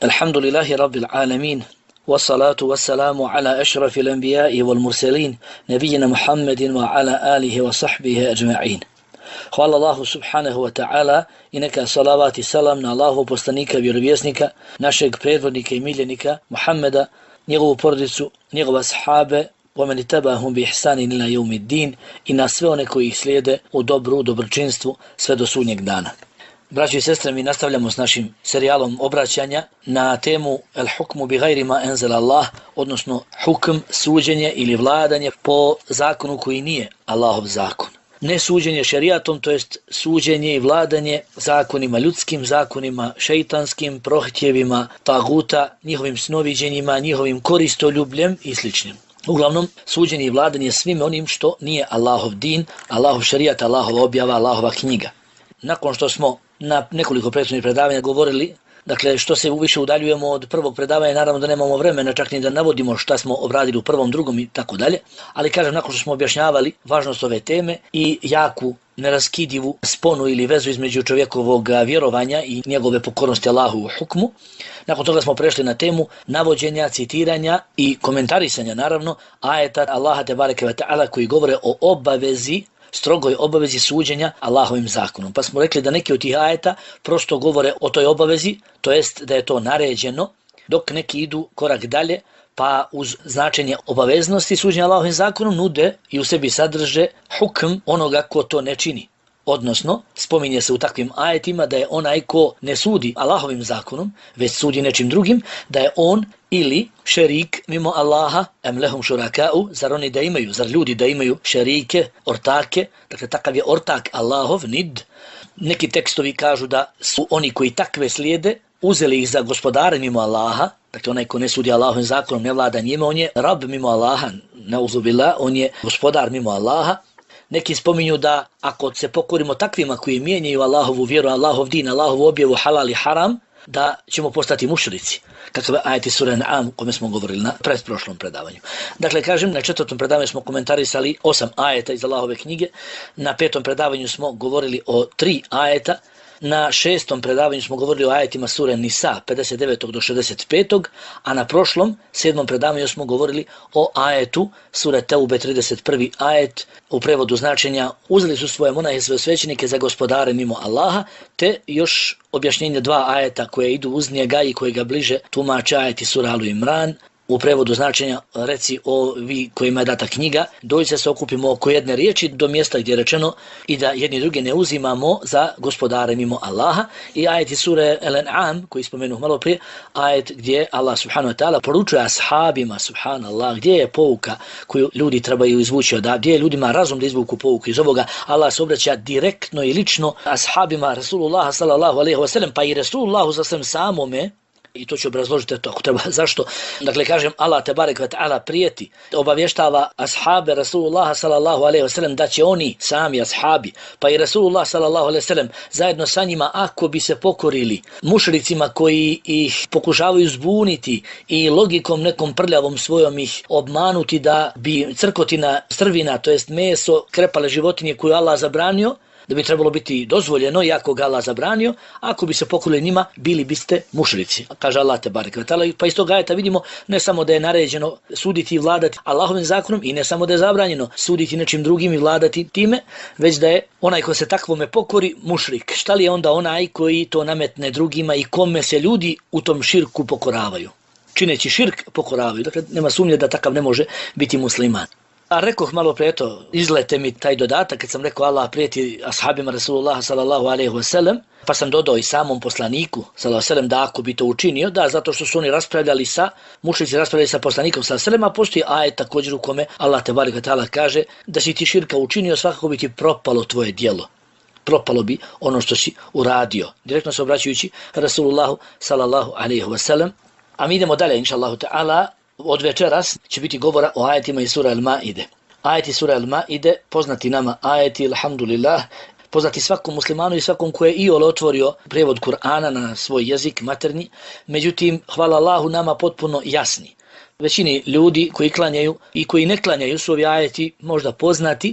الحمد لله رب العالمين والصلاة والسلام على أشرف الأنبياء والمرسلين نبينا محمد وعلى آله وصحبه أجمعين. Hvala Allahu subhanahu wa ta'ala i neka salavat i salam na Allahu poslanika, vjerovjesnika, našeg predvodnika i miljenika Muhammeda, njegovu porodicu, njegove sahabe, ومن اتبعهم بإحسان إلى يوم الدين i na sve one koji ih slijede u dobru, u dobročinstvu sve do sudnjeg dana. Braći i sestre, mi nastavljamo s našim serijalom obraćanja na temu El hukmu bi gajri ma enzela Allah, odnosno hukm, suđenje ili vladanje po zakonu koji nije Allahov zakon. Ne suđenje šerijatom, to jest suđenje i vladanje zakonima ljudskim, zakonima šeitanskim, prohtjevima taguta, njihovim snoviđenjima, njihovim koristoljubljem i sl. Uglavnom, suđenje i vladanje svime onim što nije Allahov din, Allahov šerijat, Allahova objava, Allahova knjiga. Nakon što smo na nekoliko prethodnih predavanja govorili, dakle što se više udaljujemo od prvog predavanja, naravno da nemamo vremena čak ni da navodimo šta smo obradili u prvom, drugom i tako dalje, ali kažem, nakon što smo objašnjavali važnost ove teme i jaku neraskidivu sponu ili vezu između čovjekovog vjerovanja i njegove pokornosti Allahu u hukmu, nakon toga smo prešli na temu navođenja, citiranja i komentarisanja, naravno, ajeta Allaha tebareke ve ta'ala koji govore o obavezi, strogoj obavezi suđenja Allahovim zakonom. Pa smo rekli da neki od tih ajeta prosto govore o toj obavezi, to jest da je to naređeno, dok neki idu korak dalje, pa uz značenje obaveznosti suđenja Allahovim zakonom nude i u sebi sadrže hukm onoga ko to ne čini. Odnosno, spominje se u takvim ajetima da je onaj ko ne sudi Allahovim zakonom, već sudi nečim drugim, da je on ili šerik mimo Allaha, em lehum šuraka'u, zar ljudi da imaju šerike, ortake, dakle takav je ortak Allahov, nid. Neki tekstovi kažu da su oni koji takve slijede, uzeli ih za gospodare mimo Allaha, dakle onaj ko ne sudi Allahovim zakonom, ne vlada njime, on je rab mimo Allaha, neuzubillah, on je gospodar mimo Allaha. Neki spominju da ako se pokorimo takvima koji mijenjaju Allahovu vjeru, Allahov din, Allahovu objavu halal i haram, da ćemo postati mušrici. Kakav je ajeti sura An'am, o kome smo govorili na pretprošlom predavanju. Dakle, kažem, na 4. predavanju smo komentarisali 8 ajeta iz Allahove knjige, na 5. predavanju smo govorili o 3 ajeta, na 6. predavanju smo govorili o ajetima sure Nisa 59. do 65. A na prošlom 7. predavanju smo govorili o ajetu sure Teube 31. ajet u prevodu značenja uzeli su svoje monahe i svoje svećenike za gospodare mimo Allaha, te još objašnjenje 2 ajeta koje idu uz njega i koje ga bliže tumače ajeti sura Alu Imran. U prevodu značenja reci o vi kojima je data knjiga, dođe se okupimo oko jedne riječi do mjesta gdje je rečeno i da jedni druge ne uzimamo za gospodare mimo Allaha, i ajeti sure Al-An'am koji spomenuh malo prije, ajet gdje Allah subhanahu wa ta'ala poručuje ashabima, subhanallah, gdje je pouka koju ljudi trebaju izvući odavde, gdje je ljudima razum da izvuku pouku iz ovoga. Allah se obraća direktno i lično ashabima Rasulullah sallallahu alejhi ve sellem, pa i Rasulullahu sallallahu samome. I to ću obrazložiti to ako treba. Zašto? Dakle, kažem, Allah tebareke ve ta'ala prijeti, obavještava ashabe Rasulullah sallallahu alejhi ve sellem da će oni sami ashabi, pa i Rasulullah sallallahu alejhi ve sellem zajedno sa njima, ako bi se pokorili mušricima koji ih pokušavaju zbuniti i logikom nekom prljavom svojom ih obmanuti da bi crkotina, strvina, to jest meso, krepale životinje koju Allah zabranio, da bi trebalo biti dozvoljeno, iako ga Allah zabranio, ako bi se pokorili njima, bili biste mušrici. Kaže Allah tebareke ve ta'ala. Pa iz toga ajeta vidimo ne samo da je naređeno suditi i vladati Allahovim zakonom, i ne samo da je zabranjeno suditi nečim drugim i vladati time, već da je onaj ko se takvome pokori mušrik. Šta li je onda onaj koji to nametne drugima i kome se ljudi u tom širku pokoravaju? Čineći širk pokoravaju. Dakle, nema sumnje da takav ne može biti musliman. A rekoh malo prije, eto, izlete mi taj dodatak kad sam rekao Allah prijeti ashabima Rasulullah sallallahu alejhi ve sellem, pa sam dodao i samom poslaniku sallallahu alejhi ve sellem da ako bi to učinio, da, zato što su oni raspravljali sa mušrici, raspravljali sa poslanikom sallallahu alejhi ve sellem, a postoji ajet također u kome Allah tebareke ve ta'ala kaže da si ti širka učinio, svakako bi ti propalo tvoje djelo. Propalo bi ono što si uradio. Direktno se obraćajući Rasulullahu sallallahu alejhi ve sellem. A mi idemo dalje, inšallahu ta'ala. Od večeras će biti govora o ajetima iz sura Al-Maide. Ajeti sura Al-Maide, poznati nama ajeti, alhamdulillah, poznati svakom muslimanu i svakom ko je iole otvorio prijevod Kur'ana na svoj jezik materni, međutim, hvala Allahu, nama potpuno jasni. Većini ljudi koji klanjaju i koji ne klanjaju su ovi ajeti možda poznati,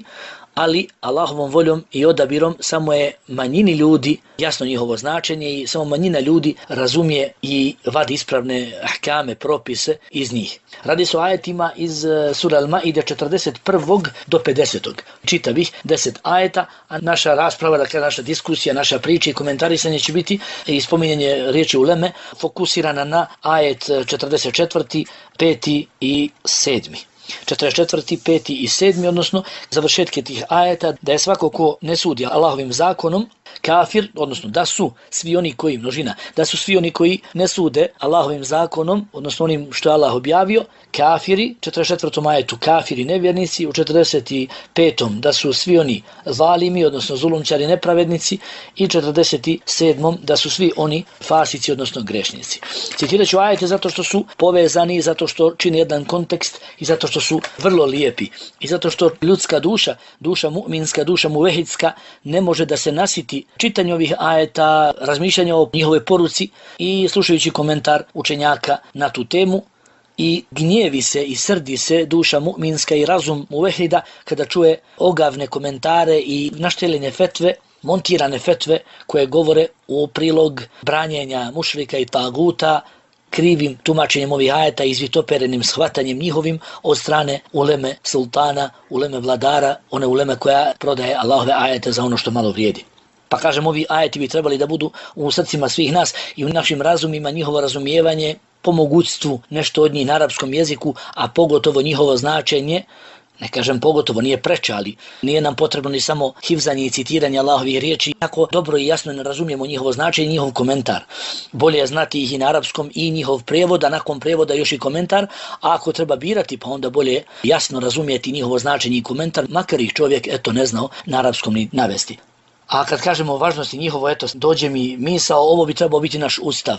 ali Allahovom voljom i odabirom samo je manjini ljudi jasno njihovo značenje i samo manjina ljudi razumije i vadi ispravne ahkame, propise iz njih. Radi se o ajetima iz sura Al-Maide 41. do 50. Čitavih 10 ajeta, a naša rasprava, dakle naša diskusija, naša priča i komentarisanje će biti i spominjanje riječi uleme fokusirana na ajet 44., 5. i 7. 44., 5. i 7. odnosno završetke tih ajeta, da je svako ko ne sudi Allahovim zakonom kafir, odnosno da su svi oni koji, množina, da su svi oni koji ne sude Allahovim zakonom, odnosno onim što je Allah objavio, kafiri, 44. ajetu kafiri nevjernici, u 45. da su svi oni zalimi, odnosno zulumčari nepravednici i 47. da su svi oni fasici, odnosno grešnici. Citirat ću ajete zato što su povezani, zato što čine jedan kontekst i zato što su vrlo lijepi i zato što ljudska duša, duša mu'minska, duša muvehidska ne može da se nasiti čitanju ovih ajeta, razmišljanja o njihove poruci i slušajući komentar učenjaka na tu temu. I gnjevi se i srdi se duša mu'minska i razum muvehida kada čuje ogavne komentare i našteljenje fetve, montirane fetve koje govore u prilog branjenja mušrika i taguta, krivim tumačenjem ovih ajeta i izvitoperenim shvatanjem njihovim od strane uleme sultana, uleme vladara, one uleme koja prodaje Allahove ajete za ono što malo vrijedi. Pa kažem, ovi ajeti bi trebali da budu u srcima svih nas i u našim razumima njihovo razumijevanje po mogućstvu nešto od njih na arapskom jeziku, a pogotovo njihovo značenje, ne kažem pogotovo, nije preče, ali nije nam potrebno ni samo hifzanje i citiranje Allahovih riječi, tako dobro i jasno ne razumijemo njihovo značenje i njihov komentar. Bolje je znati ih i na arapskom i njihov prijevod, a nakon prijevoda još i komentar, a ako treba birati, pa onda bolje jasno razumijeti njihovo značenje i komentar, makar ih čovjek ne znao na arapskom ni navesti. A kad kažemo o važnosti njihovo, dođe mi misao, ovo bi trebao biti naš ustav.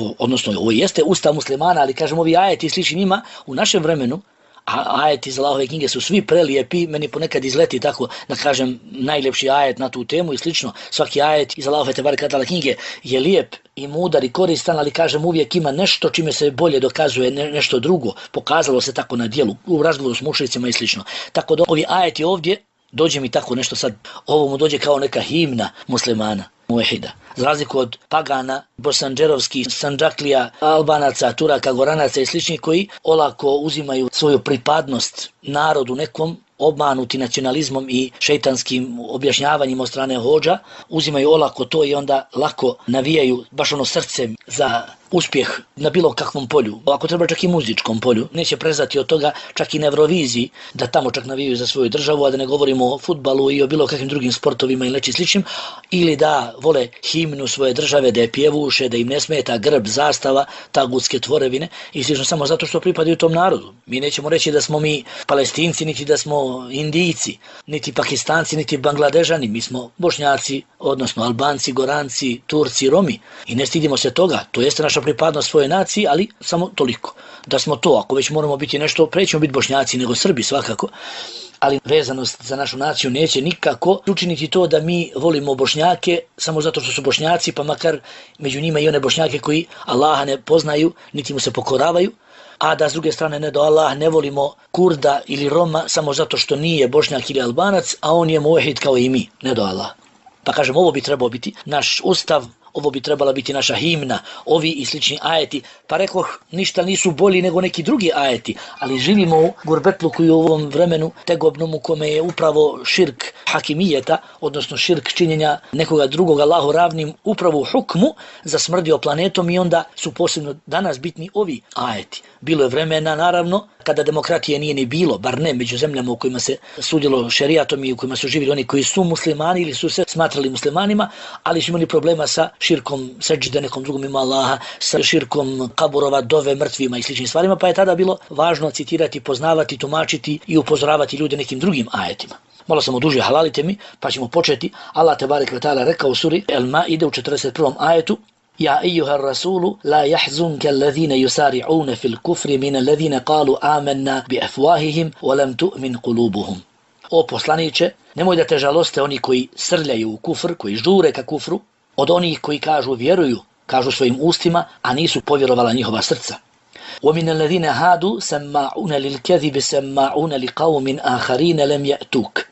Ovo jeste ustav muslimana, ali kažemo ovi ajeti slični njima u našem vremenu, a ajeti iz Allahove knjige su svi prelijepi, meni ponekad izleti tako da kažem najljepši ajet na tu temu i slično. Svaki ajet iz Allahove tebareke ve taala knjige je lijep i mudar i koristan, ali kažem uvijek ima nešto čime se bolje dokazuje nešto drugo. Pokazalo se tako na djelu, u razgovoru s mušricima i slično. Tako da ovi ajeti ovdje, dođe mi tako nešto sad, ovo mu dođe kao neka himna muslimana, muvehida. Za razliku od pagana, bosanđerovskih, sandžaklija, albanaca, turaka, goranaca i sličnih koji olako uzimaju svoju pripadnost narodu nekom, obmanuti nacionalizmom i šejtanskim objašnjavanjima od strane hodža, uzimaju olako to i onda lako navijaju baš srcem za uspjeh na bilo kakvom polju, ako treba čak i muzičkom polju, neće prezati od toga čak i na Euroviziji, da tamo čak navijaju za svoju državu, a da ne govorimo o fudbalu i o bilo kakvim drugim sportovima ili nečim sličnim, ili da vole himnu svoje države, da je pjevuše, da im ne smeta grb, zastava, tagutske tvorevine i slično samo zato što pripadaju tom narodu. Mi nećemo reći da smo mi Palestinci, niti da smo Indijci, niti Pakistanci, niti Bangladežani, mi smo Bošnjaci, odnosno Albanci, Goranci, Turci, Romi i ne stidimo se toga, to jeste naša pripadnost svoje naciji, ali samo toliko. Da smo to, ako već moramo biti nešto, prećemo biti Bošnjaci nego Srbi svakako, ali vezanost za našu naciju neće nikako učiniti to da mi volimo Bošnjake samo zato što su Bošnjaci, pa makar među njima i one Bošnjake koji Allaha ne poznaju, niti mu se pokoravaju, a da s druge strane ne do Allah ne volimo Kurda ili Roma samo zato što nije Bošnjak ili Albanac, a on je muvehid kao i mi, ne do Allah. Pa kažem, ovo bi trebao biti naš ustav, ovo bi trebala biti naša himna, ovi i slični ajeti. Pa rekoh, ništa nisu bolji nego neki drugi ajeti, ali živimo u gurbetluku i u ovom vremenu tegobnom u kome je upravo širk hakimijeta, odnosno širk činjenja nekoga drugog Allahu ravnim upravo u hukmu zasmrdio planetom i onda su posebno danas bitni ovi ajeti. Bilo je vremena, naravno, kada demokratije nije ni bilo, bar ne među zemljama u kojima se sudjelo šerijatom i u kojima su živjeli oni koji su muslimani ili su se smatrali muslimanima, ali su imali problema sa širkom seđde nekom drugom ima Allaha, sa širkom kaburova, dove, mrtvima i sličnim stvarima, pa je tada bilo važno citirati, poznavati, tumačiti i upozoravati ljude nekim drugim ajetima. Malo sam odužio, halalite mi, pa ćemo početi. Allah tebareke ve taala rekao u suri Al-Maide u 41. ajetu: Ja ejuha rasulu, la jahzunke alladhine yusari'une fil kufri min alladhine kalu amanna bi afwahihim, wa lam tu'min kulubuhum. O poslaniće, nemoj da te žaloste oni koji srljaju u kufr, koji žure ka kufru, od onih koji vjeruju, kažu svojim ustima, a nisu povjerovala njihova srca. وَمِنَ الَّذِينَ هَادُوا سَمَّاعُونَ لِلْكَذِبِ سَمَّاعُونَ لِقَوْمٍ آخَرِينَ لَمْ يَأْتُوكَ.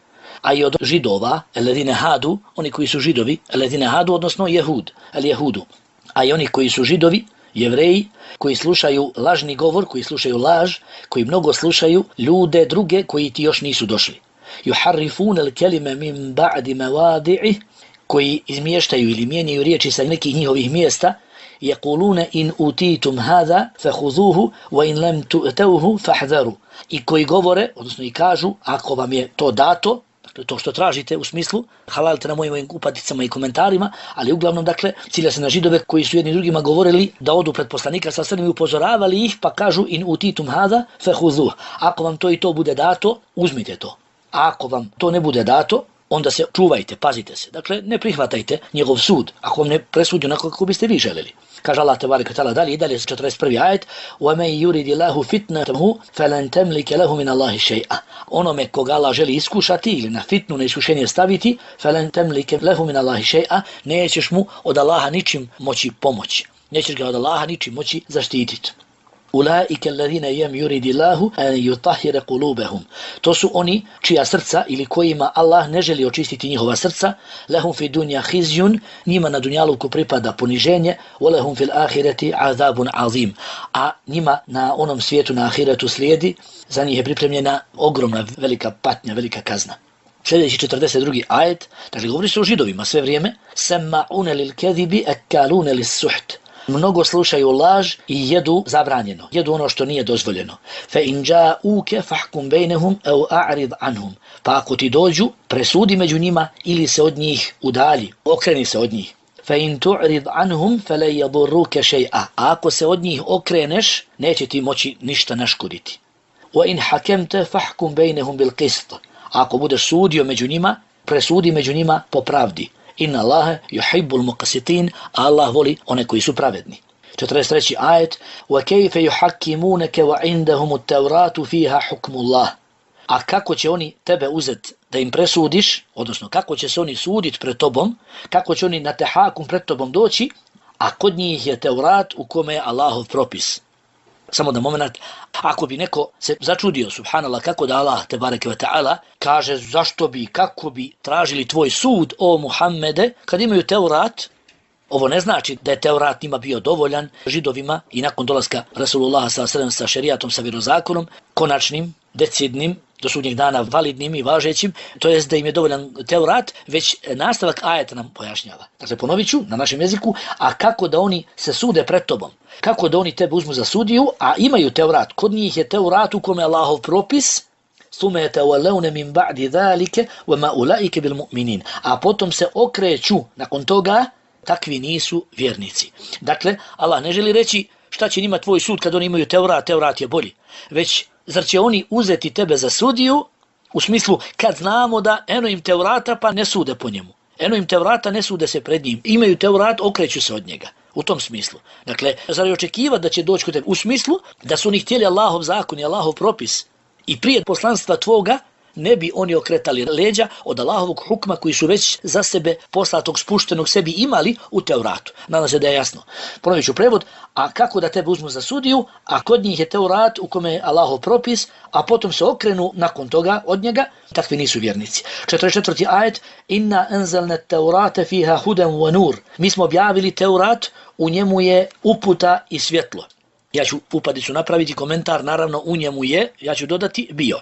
a i od židova, alladine hadu, oni koji su židovi, alladine hadu, odnosno jehud, al jehudu, a i oni koji su židovi, jevreji, koji slušaju lažni govor, koji slušaju laž, koji mnogo slušaju ljude druge koji ti još nisu došli. Yuharrifun al-kelime min ba'di mawadi'ih, koji izmještaju ili mijenjaju riječi sa nekih njihovih mjesta, yaquluna in utitum hadha fakhuzuhu wa in lam tu'tuhu fahdharu, i koji govore, odnosno i kažu, ako vam je to dato, dakle to što tražite u smislu, halalite na mojim upadicama i komentarima, ali uglavnom, dakle, cilja se na židove koji su jedni drugima govorili da odu pred poslanika sa strane i upozoravali ih, pa kažu in utitum hadha fakhuzuhu, ako vam to i to bude dato, uzmite to. A ako vam to ne bude dato, onda se čuvajte, pazite se. Dakle, ne prihvatajte njegov sud, ako vam ne presudi onako kako biste vi željeli. Kaže Allah tebareke ve taala dalje, 41. ajet: وَمَنْ يُرِدِ اللَّهُ فِتْنَتَهُ فَلَنْ تَمْلِكَ لَهُ مِنَ اللَّهِ شَيْئًا. Onome koga Allah želi iskušati ili na fitnu, na iskušenje staviti, فَلَنْ تَمْلِكَ لَهُ مِنَ اللَّهِ شَيْئًا, nećeš mu od Allaha ničim moći pomoći. Nećeš ga od Allaha ničim moći zaštititi. Ulaika alladhina yuridu Allahu an yutahhira qulubahum. To su oni čija srca ili kojima Allah ne želi očistiti njihova srca, lahum fi dunya khizyun, njima na dunjaluku pripada poniženje, wa lahum fil akhirati azabun azim. A njima na onom svijetu, na ahiretu, slijedi za njih je pripremljena ogromna velika patnja, velika kazna. Sljedeći 42. ajet, dakle govori se o židovima sve vrijeme, sama'una lil kadhibi akaluna lis suht. Mnogo slušaju laž i jedu zabranjeno, jedu ono što nije dozvoljeno. Fa in ja'uka fahkum bainahum aw a'rid anhum. Pa ako ti dođu, presudi među njima ili se od njih udalji, okreni se od njih. Fa in tu'rid anhum fala yadurruka shay'a. A ako se od njih okreneš, neće ti moći ništa naškoditi. Wa in hakamta fahkum bainahum bil qist. Ako budeš sudio među njima, presudi među njima po pravdi. Inna Allaha yuhibbul muqsitin, Allah voli one koji su pravedni. 43. ajet: Wa kayfa yuhakkimunaka wa indahum at-tauratu fiha hukmullah. A kako će oni tebe uzeti da im presudiš, odnosno kako će se oni suditi pred tobom, kako će oni na tehakum pred tobom doći, a kod njih je Teurat u kome je Allahov propis. Samo da moment, ako bi neko se začudio, subhanallah, kako da Allah, tebareke ve ta'ala, kaže zašto bi, kako bi tražili tvoj sud, o Muhammede, kad imaju Teurat. Ovo ne znači da je Teurat njima bio dovoljan židovima i nakon dolaska Rasulullah sa šerijatom, sa vjerozakonom, konačnim, decidnim, do sudnjeg dana validnim i važećim, to jest da im je dovoljan Teurat, već nastavak ajeta nam pojašnjava. Dakle, ponovit ću na našem jeziku, a kako da oni se sude pred tobom, kako da oni tebe uzmu za sudiju, a imaju Teurat, kod njih je Teurat u kome je Allahov propis, ثُمَّ يَتَوَلَّوْنَ مِنْ بَعْدِ ذَلِكَ وَمَا أُولَئِكَ بِالْمُؤْمِنِينَ. A potom se okreću nakon toga, takvi nisu vjernici. Dakle, Allah ne želi reći šta će njima tvoj sud kad oni imaju Teurat, Teurat je bolji, već zar će oni uzeti tebe za sudiju, u smislu kad znamo da eno im Teurata pa ne sude po njemu. Eno im Teurata, ne sude se pred njim. Imaju Teurat, okreću se od njega. U tom smislu. Dakle, zar je očekivati da će doći kod tebe? U smislu da su oni htjeli Allahov zakon i Allahov propis i prije poslanstva tvoga ne bi oni okretali leđa od Allahovog hukma koji su već za sebe poslatog spuštenog sebi imali u Teuratu. Nadam se da je jasno. Ponovit ću prevod, a kako da tebe uzmu za sudiju, a kod njih je Teurat u kome je Allahov propis, a potom se okrenu nakon toga od njega, takvi nisu vjernici. 44. ajet: Inna anzalna Teurata fiha hudan wa nur. Mi smo objavili Teurat, u njemu je uputa i svjetlo. Ja ću upadicu napraviti komentar, naravno u njemu je, ja ću dodati bio.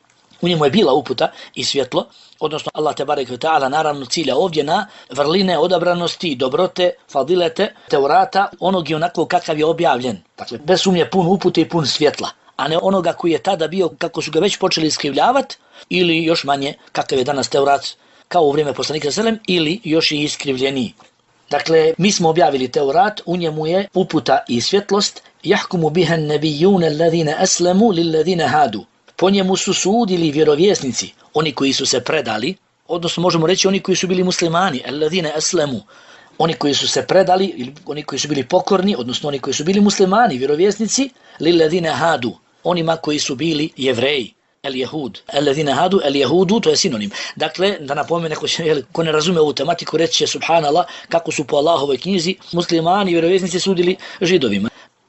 U njemu je bila uputa i svjetlo, odnosno Allah tebareke ve ta'ala naravno cilja ovdje na vrline odabranosti, dobrote, fadilete Teurata, onog i onako kakav je objavljen. Dakle, bez sumnje pun upute i pun svjetla, a ne onoga koji je tada bio kako su ga već počeli iskrivljavati, ili još manje kakav je danas Teurat kao u vrijeme poslanika selem, ili još i iskrivljeniji. Dakle, mi smo objavili Teurat, u njemu je uputa i svjetlost, jahkumu biha an-nabiyyun alladhina aslamu lilladhina hadu. Po njemu su sudili vjerovjesnici, oni koji su se predali, odnosno možemo reći oni koji su bili muslimani, alladhina aslamu, oni koji su se predali, ili oni koji su bili pokorni, odnosno oni koji su bili muslimani, vjerovjesnici, lilladhina hadu, onima koji su bili jevreji, el-jehud, alladhina hadu, el-jehudu, to je sinonim. Dakle, da napomene, ko ne razume ovu tematiku, reći će subhanallah kako su po Allahovoj knjizi muslimani i vjerovjesnici sudili židovima.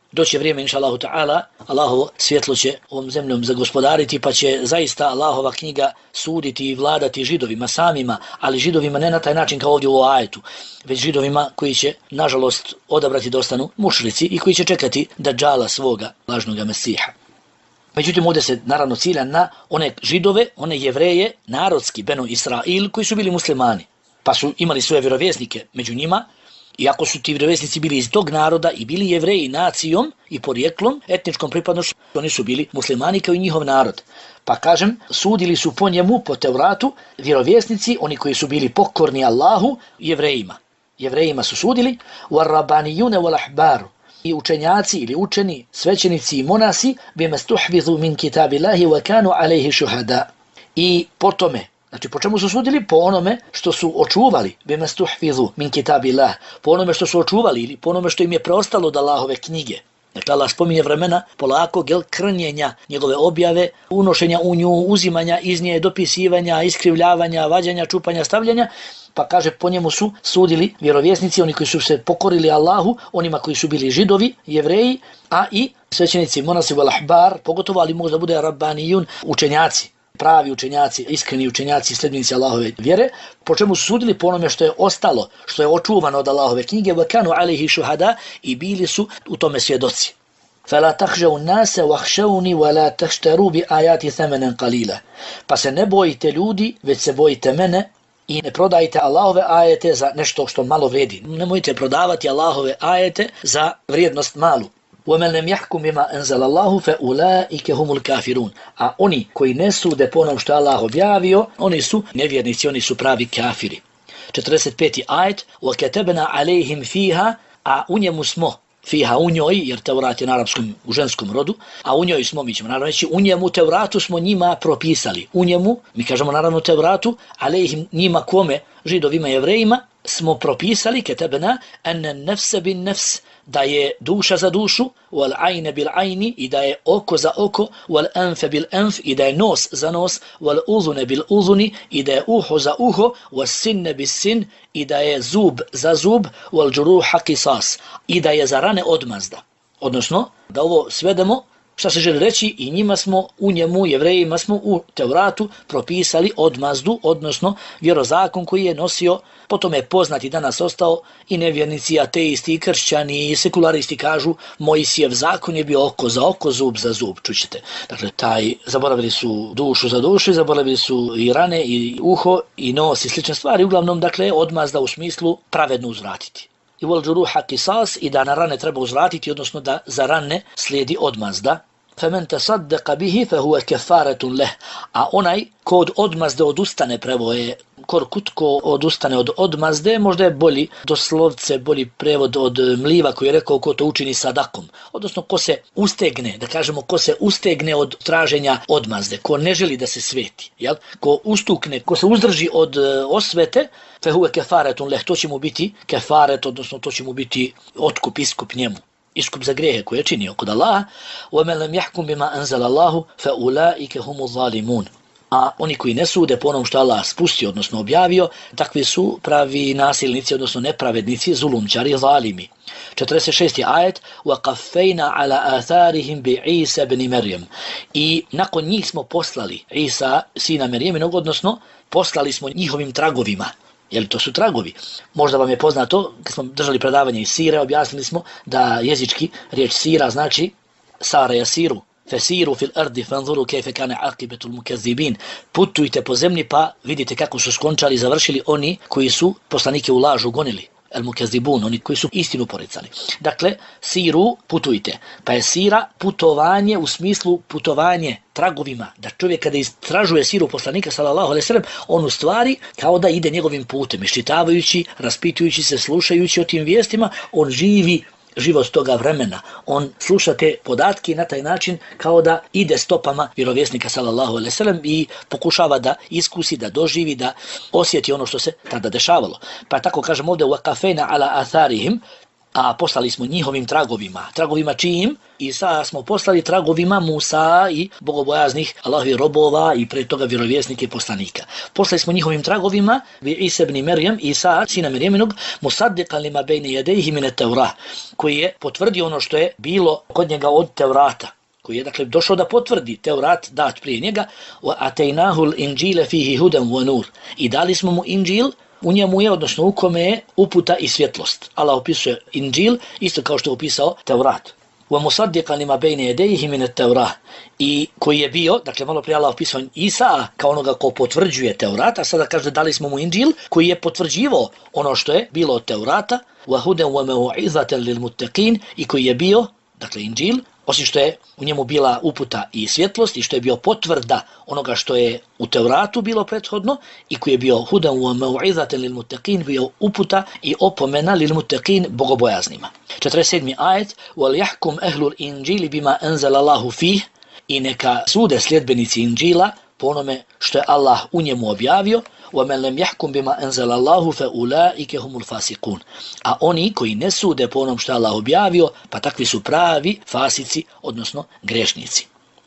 doći vrijeme, inša Allahu ta'ala, Allahovo svjetlo će ovom zemljom zagospodariti, pa će zaista Allahova knjiga suditi i vladati židovima samima, ali židovima ne na taj način kao ovdje u ajetu, već židovima koji će, nažalost, odabrati da ostanu mušrici i koji će čekati Dajjala svoga lažnog Mesiha. Međutim, ovdje se naravno cilja na one židove, one jevreje, narodski, Benu Israil, koji su bili muslimani, pa su imali svoje vjerovjesnike među njima. Iako su ti vjerovjesnici bili iz tog naroda i bili jevreji nacijom i porijeklom, etničkom pripadnošću, oni su bili muslimani kao i njihov narod. Pa kažem, sudili su po njemu, po Tevratu, vjerovjesnici, oni koji su bili pokorni Allahu, jevrejima. Jevrejima su sudili, وَالرَّبَانِيُّنَ وَالْأَحْبَارُ i učenjaci ili učeni, svećenici i monasi, بِمَا اسْتُحْفِظُوا مِنْ كِتَابِ اللَّهِ وَكَانُوا عَلَيْهِ شُهَدَاءَ. I po tome, znači po čemu su sudili? Po onome što su očuvali, bima stuhfizu min kitabillah, po onome što su očuvali ili po onome što im je preostalo od Allahove knjige. Dakle, Allah spominje vremena polakog krnjenja njegove objave, unošenja u nju, uzimanja iz nje, dopisivanja, iskrivljavanja, vađanja, čupanja, stavljanja, pa kaže po njemu su sudili vjerovjesnici, oni koji su se pokorili Allahu, onima koji su bili židovi, jevreji, a i svećenici, monasi wal ahbar, pogotovo, ali možda bude rabbanijun, učenjaci. Pravi učenjaci, iskreni učenjaci, sljedbenici Allahove vjere, po čemu su sudili po onome što je ostalo, što je očuvano od Allahove knjige, وَكَانُوا عَلَيْهِ شُهَدَا i bili su u tome svjedoci. فَلَا تَخْشَوُوا النَّاسَ وَخْشَوْنِي وَلَا تَشْتَرُوا بِآيَاتِ ثَمَنًا قَلِيلًا. Pa se ne bojite ljudi, već se bojite mene i ne prodajte Allahove ajete za nešto što malo vredi. Nemojte prodavati Allahove ajete za vrijednost malu. وَمَنْ لَمْ يَحْكُمْ بِمَا أَنْزَلَ اللَّهُ فَأُولَٰئِكَ هُمُ الْكَافِرُونَ. A oni koji ne sude po onom što Allah objavio, oni su nevjernici, oni su pravi kafiri. 45. ajet, وَكَتَبْنَا عَلَيْهِمْ فِيهَا, a u njemu smo, fiha u njoj, jer Tevrat je na arapskom u ženskom rodu, a u njoj smo, mi ćemo naravno reći, u njemu Tevratu smo njima propisali. U njemu, mi kažemo naravno Tevratu, alejhim njima kome, židovima i jevrejima, smo propisali, ketebna, enne nefse bin nefs, da je duša za dušu, wal ajne bil ajni, i da je oko za oko, wal anfe bil anf, i da je nos za nos, wal uzune bil uzuni, i da je uho za uho, wal sinne bil sin, i da je zub za zub, wal džuruha qisas, i da je za rane odmazda. Odnosno, da ovo svedemo, šta se želi reći, i njima smo, u njemu, jevrejima smo u Tevratu propisali odmazdu, odnosno vjerozakon koji je nosio, potom je poznat i danas ostao, i nevjernici, ateisti, i kršćani, i sekularisti kažu, Mojsijev zakon je bio oko za oko, zub za zub, čućete. Dakle, zaboravili su dušu za dušu, zaboravili su i rane, i uho, i nos, i slične stvari, uglavnom, dakle, odmazda u smislu pravedno uzvratiti. I wal džuruha qisas, i da na rane treba uzvratiti, odnosno da za rane slijedi odmazda. فَمَنْ تَصَدَّقَ بِهِ فَهُوَ كَفَارَةٌ لَهُ. A onaj ko od odmazde odustane, prevo je korkutko odustane od odmazde, možda je bolji, doslovce bolji prevod od Mliva koji je rekao ko to učini sadakom. Odnosno ko se ustegne, da kažemo ko se ustegne od traženja odmazde, ko ne želi da se sveti, jel? Ko ustukne, ko se uzdrži od osvete, فَهُوَ كَفَارَةٌ لَهُ, to će mu biti kefaret, odnosno to će mu biti otkup, iskup njemu. Iskup za grijehe koje je činio kod Allaha. وَمَنْ لَمْ يَحْكُمْ بِمَا أَنْزَلَ اللَّهُ فَأُولَٰئِكَ هُمُ الظَّالِمُونَ. A oni koji ne sude po onom što Allah spustio, odnosno objavio, takvi su pravi nasilnici, odnosno nepravednici, zulumčari, zalimi. 46. ajet, وَقَفَّيْنَا عَلَى آثَارِهِمْ بِعِيسَ بْنِ مَرْيَمَ. I nakon njih smo poslali Isa, sina Merjeminog, odnosno poslali smo njihovim tragovima. Jer to su tragovi. Možda vam je poznato, kad smo držali predavanje iz sire, objasnili smo da jezički riječ sira znači sara jasiru, fesiru fil ardi fanzuru kejfe kane aqibetul mukezzibin. Putujte po zemlji pa vidite kako su skončali, završili oni koji su poslanike u lažu gonili. El mukezzibun, oni koji su istinu poricali. Dakle, siru, putujte. Pa je sira putovanje u smislu putovanje tragovima. Da čovjek kada istražuje siru poslanika sallallahu alejhi ve sellem, on u stvari kao da ide njegovim putem, iščitavajući, raspitujući se, slušajući o tim vijestima, on živi život toga vremena. On sluša te podatke na taj način kao da ide stopama vjerovjesnika sallallahu alejhi ve sellem i pokušava da iskusi, da doživi, da osjeti ono što se tada dešavalo. Pa tako kažemo ovdje وَقَفَيْنَا عَلَى آثَارِهِمْ, a poslali smo njihovim tragovima. Tragovima čijim? Isa smo poslali tragovima Musa i bogobojaznih Allahovih robova i pre toga vjerovjesnike i poslanika. Poslali smo njihovim tragovima bi Isa ibn Merjem, Isa, sina Merjeminog, musaddiqan lima bejne yadayhi min at-Tawrah, koji je potvrdio ono što je bilo kod njega od Tevrata, koji je dakle došao da potvrdi Tevrat dat prije njega, wa ataynahu al-injila fihi hudan wa nur, i dali smo mu Inđil, u njemu je, odnosno u kome je uputa i svjetlost. Allah opisuje Inđil isto kao što je opisao Tevrat. Wa musaddiqan lima bejne yadayhi min at-Tawrah, i koji je bio, dakle malo prije Allah opisao Isa kao onoga ko potvrđuje Tevrat, a sada kaže dali smo mu Inđil koji je potvrđivao ono što je bilo od Tevrata, wa hudan wa mau'izatan lil muttaqin, i koji je bio, dakle Inđil, osim što je u njemu bila uputa i svjetlost i što je bio potvrda onoga što je u Tevratu bilo prethodno, i koji je bio hudan wa mau'izatan lil muttaqin, bio uputa i opomena lil muttaqin, bogobojaznima. 47. ajet: wal yahkum ahlul injili bima anzala Allahu fih, i neka sude sljedbenici Inđila po onome što je Allah u njemu objavio, وَمَنْ لَمْ يَحْكُمْ بِمَا أَنْزَلَ اللَّهُ فَأُولَٰئِكَ هُمُ الْفَاسِقُونَ. A oni koji ne sude po onom što je Allah objavio, pa takvi su pravi fasici, odnosno grešnici.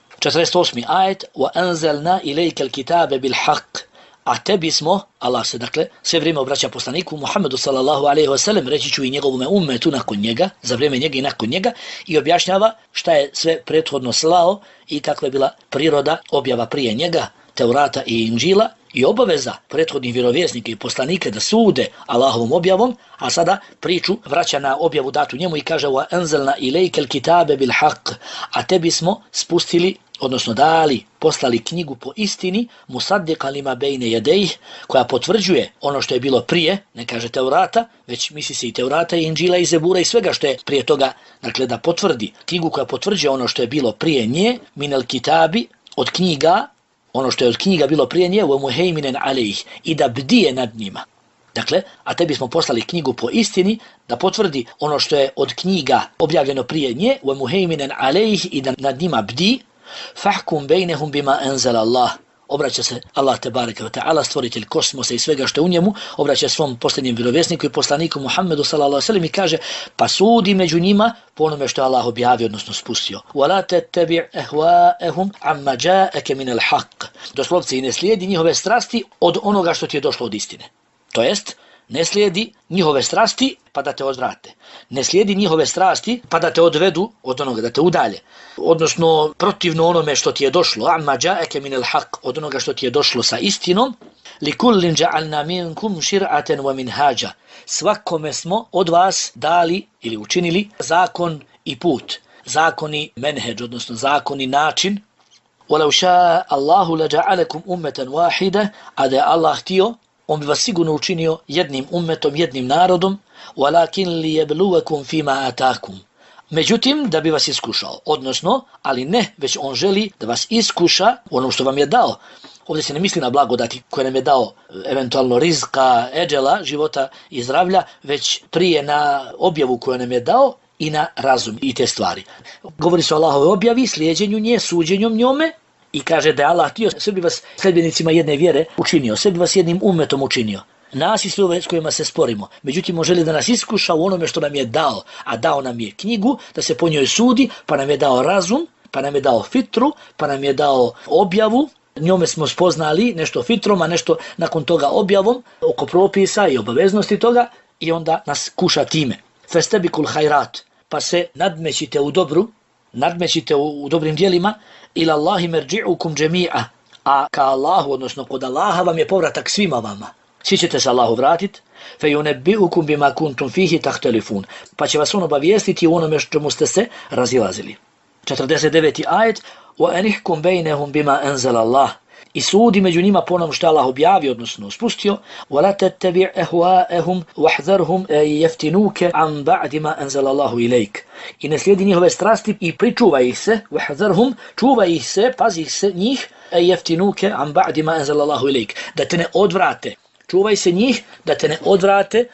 48. ajet: وَأَنْزَلْنَا إِلَيْكَ الْكِتَابَ بِالْحَقِّ. A tebi smo, Allah se dakle sve vrijeme obraća poslaniku Muhammedu sallallahu alejhi ve sellem, reći ću i njegovome ummetu nakon njega, za vrijeme njega i nakon njega, i objašnjava šta je sve prethodno slao i kakva je bila priroda objava prije njega, Tevrata i Inđila, i obaveza prethodnih vjerovjesnika i poslanika da sude Allahovom objavom, a sada priču vraća na objavu datu njemu i kaže: wa anzalna ilayka al-kitabe bil haqq. A tebi smo spustili, odnosno dali, poslali knjigu po istini, musaddiqan lima bejne yadayhi, koja potvrđuje ono što je bilo prije, ne kaže Tevrata, već misli se i Tevrata i Inđila i Zebura i svega što je prije toga, dakle da potvrdi knjigu koja potvrđuje ono što je bilo prije nje, minal kitabi, od knjiga, ono što je od knjiga bilo prije nje, wa muhaiminan alejh, i da bdije nad njima. Dakle, a tebi smo poslali knjigu po istini da potvrdi ono što je od knjiga objavljeno prije nje, wa muhaiminan alejh, i da nad njima bdi. Fahkum bejnehum bima anzala Allah. Obraća se Allah tebareke ve ta'ala, stvoritelj kosmosa i svega što je u njemu, obraća svom posljednjem vjerovjesniku i poslaniku Muhammedu sallallahu alejhi ve sellem i kaže: pa sudi među njima po onome što je Allah objavio, odnosno spustio. Wala tattabi' ahwa'ahum amma ja'aka min al-haqq. Doslovce, i ne slijedi njihove strasti od onoga što ti je došlo od istine. To jest, ne slijedi njihove strasti pa da te odvrate. Ne slijedi njihove strasti pa da te odvedu od onoga, da te udalje. Odnosno, protivno onome što ti je došlo, amma ja'aka min al-haqq, od onoga što ti je došlo sa istinom, likullin ja'alna minkum shir'atan wa minhaja. Svakome smo od vas dali ili učinili zakon i put. Zakon i menheđ, odnosno zakon i način. وَلَوْ شَاءَ اللَّهُ لَجَعَلَكُمْ أُمَّةً وَاحِدَةً. A da je Allah htio, on bi vas sigurno učinio jednim ummetom, jednim narodom, walakin liyabluwakum fima atakum. Međutim, da bi vas iskušao, odnosno, ali ne, već on želi da vas iskuša onom što vam je dao. Ovdje se ne misli na blagodati koje nam je dao, eventualno rizka, eđela, života i zdravlja, već prije na objavu koju nam je dao i na razum i te stvari. Govori se o Allahove objavi, slijeđenju nje, suđenju njome, i kaže da je Allah htio, sve bi vas sljedbenicima jedne vjere učinio, sve bi vas jednim ummetom učinio. Nas i sve ove s kojima se sporimo. Međutim, on želi da nas iskuša u onome što nam je dao, a dao nam je knjigu, da se po njoj sudi, pa nam je dao razum, pa nam je dao fitru, pa nam je dao objavu. Njome smo spoznali nešto fitrom, a nešto nakon toga objavom, oko propisa i obaveznosti toga, i onda nas kuša time. Festabikul hajrat, pa se nadmećite u dobru, nadmećite u dobrim dijelima, ila Allahi merđi'ukum džemi'a, a ka Allahu, odnosno kod Allaha vam je povratak svima vama. Svi ćete se Allahu vratiti, fejunebbi'ukum bima kuntum fihi tahtelifun, pa će vas on obavijestiti u onome čemu ste se razilazili. 49. ajet: wa anihkum bejnehum bima anzala Allah. I sudi među njima po onom što Allah objavio, odnosno spustio. وَلَا تَتَّبِعْ أَهْوَاءَهُمْ وَحْذَرْهُمْ يَفْتِنُوكَ عَنْ بَعْدِ مَا أَنزَلَ اللَّهُ إِلَيْكَ. I ne slijedi njihove strasti i pričuvaj ih se, وَحْذَرْهُمْ, čuvaj ih se, pazi ih se njih, يَفْتِنُوكَ عَنْ بَعْدِ مَا أَنزَلَ اللَّهُ إِلَيْكَ. Da te ne odvrate. Čuvaj se njih, da te ne odvrate,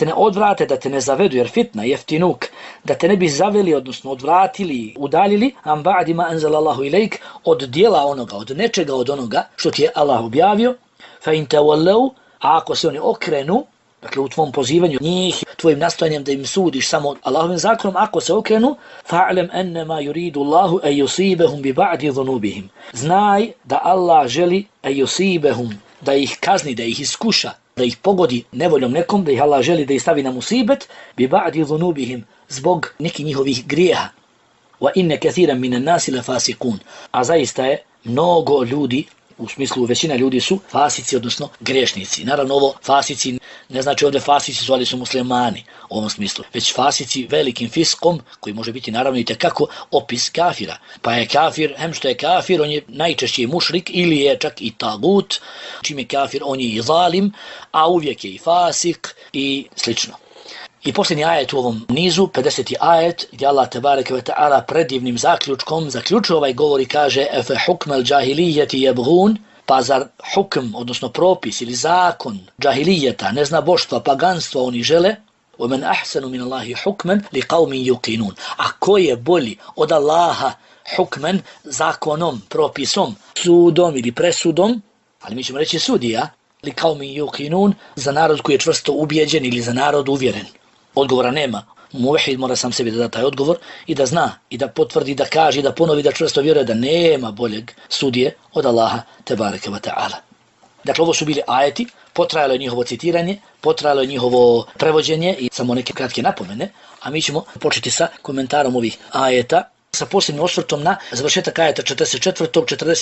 da te ne zavedu, jer fitna, jeftinuk, da te ne bi zaveli, odnosno odvratili, udaljili, am ba'dima anzalallahu ilejk, od dijela onoga, od nečega od onoga što ti je Allah objavio, fa in tawallau, a ako se oni okrenu, Dakle, u tvom pozivanju njih, tvojim nastojanjem da im sudiš samo Allahovim zakonom, ako se okrenu, fa'lem ennema yuridu Allahu an yusibahum bi ba'di dhunubihim. Znaj da Allah želi an yusibahum, da ih kazni, da ih iskuša, da ih pogodi nevoljom nekom, da ih Allah želi da ih stavi na musibet, bi ba'di dhunubihim, zbog nekih njihovih grijeha. Wa inna kathiran minan nasi la fasiqun. A zaista je mnogo ljudi, u smislu većina ljudi su fasici, odnosno grešnici. Naravno ovo fasici ne znači ovdje fasici su, ali su muslimani u ovom smislu. Već fasici velikim fiskom, koji može biti naravno i tekako opis kafira. Pa je kafir, hem što je kafir, on je najčešće mušrik ili je čak i tagut. Čim je kafir, on je i zalim, a uvijek je i fasik i slično. I posljednji ajet u ovom nizu, 50. ajet, gdje Allah tebareke ve ta'ala predivnim zaključkom zaključuje ovaj govor i kaže efe hukmel džahilijeti jebgun, pa zar hukm, odnosno propis ili zakon džahilijeta, neznaboštva, paganstva oni žele, وَمَنْ أَحْسَنُ مِنَ اللَّهِ حُكْمًا لِقَوْمٍ يُقِنُونَ. A ko je bolji od Allaha hukmen, zakonom, propisom, sudom ili presudom, ali mi ćemo reći sudija, لِقَوْمٍ يُقِنُونَ, za narod koji je čvrsto ubijeđen ili za narod uvjeren. Odgovora nema. Muvahid mora sam sebi da da taj odgovor i da zna, i da potvrdi, da kaže, i da ponovi, da čvrsto vjeruje da nema boljeg sudije od Allaha tebareke ve ta'ala. Dakle, ovo su bili ajeti, potrajalo je njihovo citiranje, potrajalo je njihovo prevođenje i samo neke kratke napomene, a mi ćemo početi sa komentarom ovih ajeta, sa posebnim osvrtom na završetak ajeta 44.,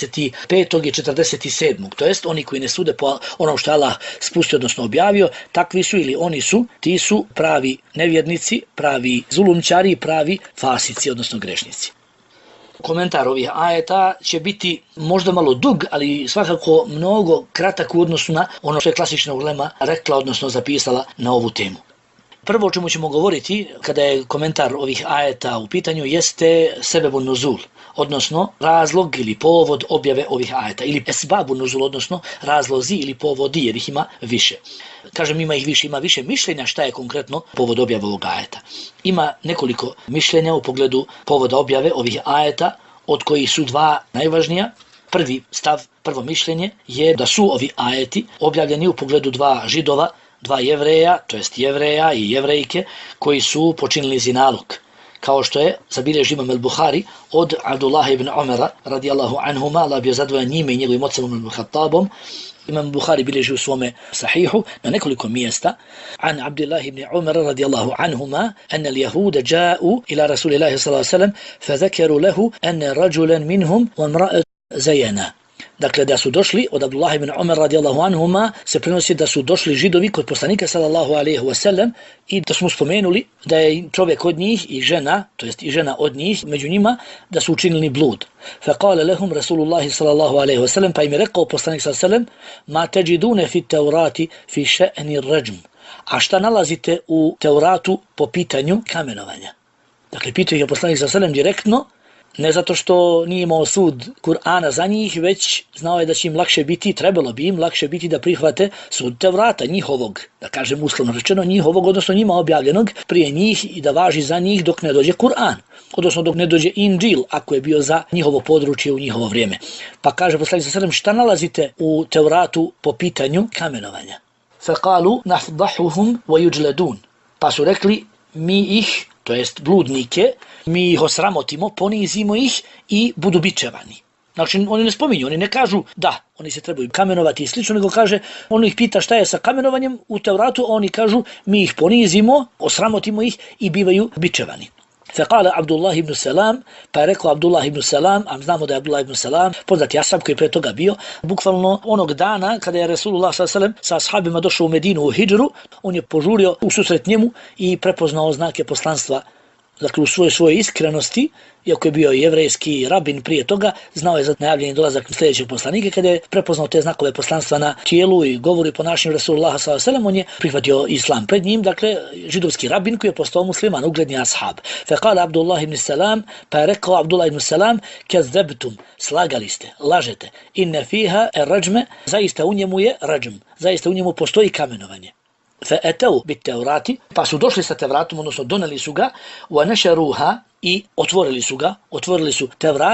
45. i 47. To jest oni koji ne sude po onom što Allah spustio, odnosno objavio, takvi su ili oni su, ti su pravi nevjernici, pravi zulumčari, pravi fasici, odnosno grešnici. Komentar ovih ajeta će biti možda malo dug, ali svakako mnogo kratak u odnosu na ono što je klasična ulema rekla, odnosno zapisala na ovu temu. Prvo o čemu ćemo govoriti kada je komentar ovih ajeta u pitanju jeste sebebun nuzul, odnosno razlog ili povod objave ovih ajeta, ili esbabun nuzul, odnosno razlozi ili povodi, jer ih ima više. Kažem ima više mišljenja šta je konkretno povod objave ovog ajeta. Ima nekoliko mišljenja u pogledu povoda objave ovih ajeta, od kojih su dva najvažnija. Prvi stav, prvo mišljenje je da su ovi ajeti objavljeni u pogledu dva židova, dva jevreja, to jest jevreja i jevrejke, koji su počinili zinalog. Kao što je zabilježio Imam al-Buhari od Abdullah ibn Umara radijallahu anhuma, Allah bio zadovoljan njime i njegovim ocem Ibn Khattabom. Imam Buhari bilježi u svome sahihu na nekoliko mjesta an Abdullah ibn Umara radijallahu anhuma anna al-yahuda ja'u ila Rasulillahi sallallahu alejhi ve sellem fazakaru lahu anna rajulan minhum wa imra'at zayana. Dakle, da su došli od Abdullah ibn Umar radijallahu anhuma, se prenosi da su došli židovi kod poslanika sallallahu alejhi ve sellem i da smo spomenuli da je čovjek od njih i žena, to jest i žena od njih, među njima, da su učinili blud. Faqala lahum Rasulullah sallallahu alejhi ve sellem, pa im je rekao poslanik sallallahu alejhi ve sellem, ma tajiduna fi Taurati fi sha'ni ar-rajm. A šta nalazite u Teuratu po pitanju kamenovanja? Dakle, pitao je poslanik sallallahu alejhi ve sellem direktno, ne zato što nije imao sud Kur'ana za njih, već znao je da će im lakše biti, trebalo bi im lakše biti da prihvate sud Tevrata, njihovog, da kažem uslovno rečeno, njihovog, odnosno njima objavljenog prije njih i da važi za njih dok ne dođe Kur'an, odnosno dok ne dođe Inđil, ako je bio za njihovo područje u njihovo vrijeme. Pa kaže poslanik sallallahu alejhi ve sellem, šta nalazite u Tevratu po pitanju kamenovanja? Faqalu nafdahuhum wa yujladun. Pa su rekli, mi ih, to jest bludnike, mi ih osramotimo, ponizimo ih i budu bičevani. Znači, oni ne spominju, oni ne kažu da, oni se trebaju kamenovati i slično, nego kaže, on ih pita šta je sa kamenovanjem u Tevratu, oni kažu, mi ih ponizimo, osramotimo ih i bivaju bičevani. Faqala Abdullah ibn Salam, pa je rekao Abdullah ibn Salam, a znamo da je Abdullah ibn Salam poznati ashab koji je pre toga bio, bukvalno onog dana kada je Rasulullah s.a.v. sa ashabima došao u Medinu u hidžru, on je požurio u susret njemu i prepoznao znake poslanstva. Dakle, u svojoj iskrenosti, iako je bio jevrejski rabin prije toga, znao je za najavljeni dolazak sljedećeg poslanika. Kada je prepoznao te znakove poslanstva na tijelu i govoru i ponašanju Rasulullah s.a.v. on je prihvatio islam pred njim, dakle, židovski rabin koji je postao musliman, ugledni ashab. Faqala Abdullah ibn Salam, pa je rekao Abdullah ibn Salam, kazzabtum, slagali ste, lažete, inna fiha ar-rajm, zaista u njemu je rajm, zaista u njemu postoji kamenovanje. فأتوا بالتوراة, pa su došli sa Tevratom, odnosno doneli su ga, ونشروها i otvorili su Tevrat,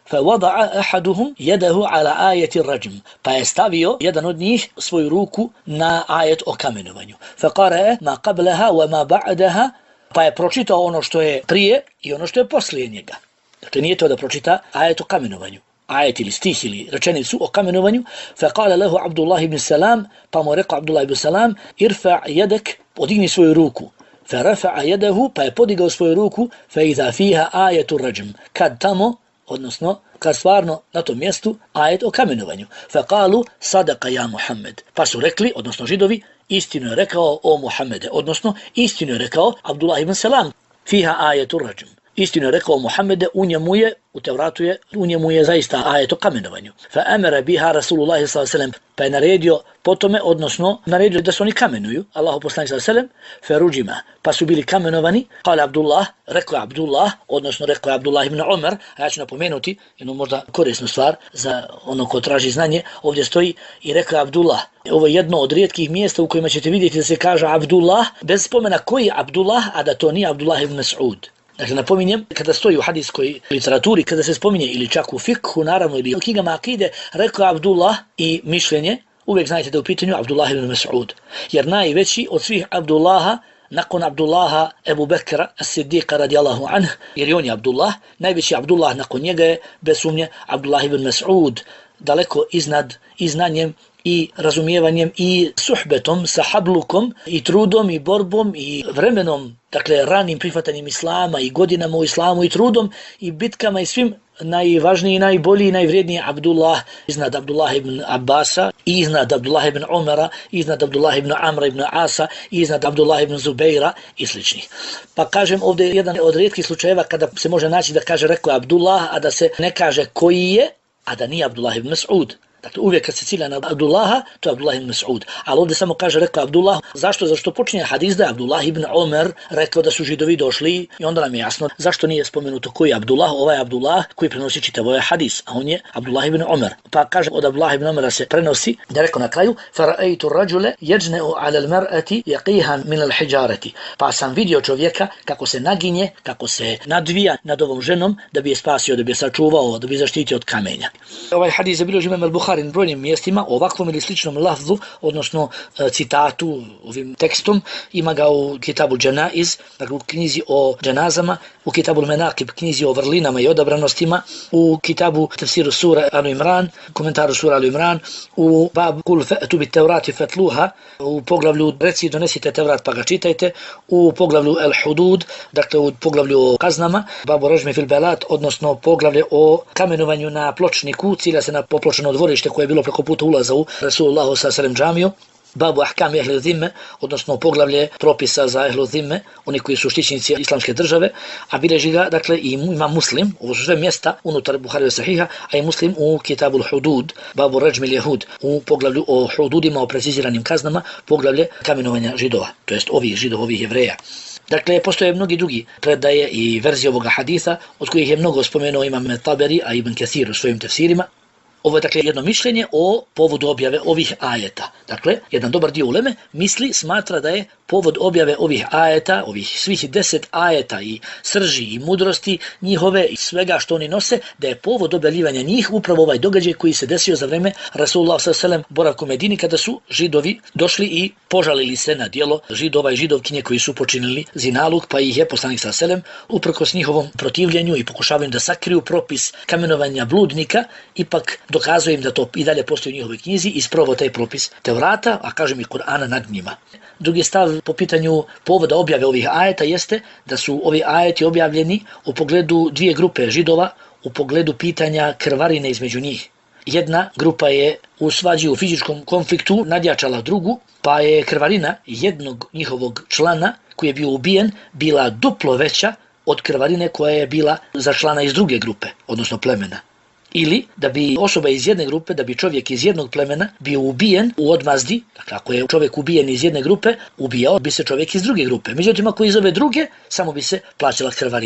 فوضع أحدهم يده على آية الرجم pa je stavio jedan od njih svoju ruku na ajet o kamenovanju. فقرأ ما قبلها وما بعدها pa je pročitao ono što je prije i ono što je poslije njega. Dakle, nije to da pročita ajet o kamenovanju, ajet ili stih ili rečenicu o kamenovanju. فقال له عبد الله بن سلام pa mu rekao Abdullah ibn Salam irfa jedek, podigni svoju ruku. فرفع يده pa je podigao svoju ruku فإذا فيها آية الرجم kad tamo, odnosno kad stvarno na tom mjestu ajet o kamenovanju. فقالوا صدق يا محمد pa su rekli, odnosno židovi, istinu je rekao o Muhammede, odnosno istinu je rekao Abdullah ibn Salam. فيها آية الرجم, istinu je rekao Muhammede, u njemu je, u Tevratu je, u njemu je zaista ajet o kamenovanju. فأمر بها رسول الله صلى الله عليه وسلم pa je naredio potome, odnosno naredio da se oni kamenuju, Allahu poslanik sallallahu alejhi ve sellem, feruđima, pa su bili kamenovani. Kale Abdullah, rekao je Abdullah, odnosno rekao je Abdullah ibn Umar, a ja ću napomenuti jednu možda korisnu stvar za ono ko traži znanje, ovdje stoji i rekao je Abdullah. Ovo je jedno od rijetkih mjesta u kojima ćete vidjeti da se kaže Abdullah, bez spomena koji je Abdullah, a da to nije Abdullah ibn Mas'ud. Dakle, napominjem, kada stoji u hadijskoj literaturi, kada se spominje ili čak u fikhu, naravno, ili u knjigama akide, rekao Abdullah i mišljenje, uvijek znajte da je u pitanju Abdullah ibn Mas'ud. Jer najveći od svih Abdullaha, nakon Abdullaha Ebu Bekra as-Siddiqa radijallahu anhu, jer je on je Abdullah, najveći Abdullah nakon njega je, bez sumnje, Abdullah ibn Mas'ud, daleko iznad i znanjem i razumijevanjem i suhbetom, sahablukom i trudom i borbom i vremenom, dakle ranim prihvatanjem islama i godinama u islamu i trudom i bitkama i svim, najvažniji, najbolji i najvrijedniji Abdullah iznad Abdullah ibn Abbasa, iznad Abdullah ibn Umara, iznad Abdullah ibn Amra ibn Asa, iznad Abdullah ibn Zubeira i sličnih. Pa kažem, ovdje je jedan od rijetkih slučajeva kada se može naći da kaže rekao Abdullah, a da se ne kaže koji je, a da nije Abdullah ibn Mas'ud. Dakle, uvijek kad se cilja na Abdullaha, to je Abdullah ibn Mas'ud. Ali ovdje samo kaže, rekao Abdullah. Zašto? Zašto počinje hadis da je Abdullah ibn Umar rekao da su židovi došli i onda nam je jasno zašto nije spomenuto koji je Abdullah, ovaj Abdullah koji prenosi čitav ovaj hadis, a on je Abdullah ibn Umar. Pa kaže, od Abdullah ibn Umara se prenosi da je rekao na kraju فَرَأَيْتُ الرَّجُلَ يَجْنَئُ عَلَى الْمَرْأَةِ يَقِيهًا مِنَ الْحِجَارَةِ pa sam vidio čovjeka kako se naginje, kako se nadvija nad ovom ženom da bi je spasio, da bi je sačuvao, da bi je zaštitio od kamenja. Ovaj hadis je bilježi Imam al-Buhari na brojnim mjestima, ovakvom ili sličnom lafzu, odnosno citatu, ovim tekstom, ima ga u Kitabu Dženaiz, dakle u knjizi o dženazama, u Kitabu Menakib, knjizi o vrlinama i odabranostima, u Kitabu Tafsiru sura Al Imran, komentaru sura Al Imran, u Bab Kul fe'tu bit Tevrati fetluha, u poglavlju reci donesite Tevrat pa ga čitajte, u poglavlju El Hudud, dakle u poglavlju o kaznama, Babu Režmi fil Belat, odnosno poglavlje o kamenovanju na pločniku, cilja se na popločeno dvorište koje je bilo preko puta ulaza u Rasulullahu s.a.v. džamiju, Babu Ahkam ehli zimme, odnosno poglavlje propisa za ehlu zimme, oni koji su štićenici islamske države, a bilježi ga, dakle, i ima Muslim, ovo su sve mjesta unutar Buharija Sahiha, a i Muslim u Kitabul Hudud, Babu Rajmil Jehud, u poglavlju o hududima, o preciziranim kaznama, poglavlje kamenovanja židova, to jest ovih židova, ovih jevreja. Dakle, postoje mnogi drugi predaje i verzije ovoga haditha, od kojih je mnogo spomenuo Imam Taberi, a Ibn Kathir u svojim tefsirima. Ovo je dakle jedno mišljenje o povodu objave ovih ajeta. Dakle, jedan dobar dio uleme smatra da je povod objave ovih ajeta, ovih svih 10 ajeta i srži i mudrosti njihove i svega što oni nose, da je povod objavljivanja njih upravo ovaj događaj koji se desio za vreme Rasulullah s.a.v. boravka u Medini kada su židovi došli i požalili se na djelo židova i židovkinje koji su počinili zinaluk, pa ih je poslanik s.a.v. uprkos njihovom protivljenju i pokušavanju da sakriju propis kamenovanja bludnika, ipak dokazuje im da to i dalje postoji u njihovoj knjizi i sproveo taj propis Tevrata, a kažem i Kur'ana nad njima. Drugi stav po pitanju povoda objave ovih ajeta jeste da su ovi ajeti objavljeni u pogledu dvije grupe židova, u pogledu pitanja krvarine između njih. Jedna grupa je u svađi, u fizičkom konfliktu nadjačala drugu, pa je krvarina jednog njihovog člana koji je bio ubijen bila duplo veća od krvarine koja je bila za člana iz druge grupe, odnosno plemena. Ili da bi osoba iz jedne grupe, da bi čovjek iz jednog plemena bio ubijen u odmazdi, dakle ako je čovjek ubijen iz jedne grupe, ubijao bi se čovjek iz druge grupe. Međutim, ako iz ove druge, samo bi se plaćala krvarina.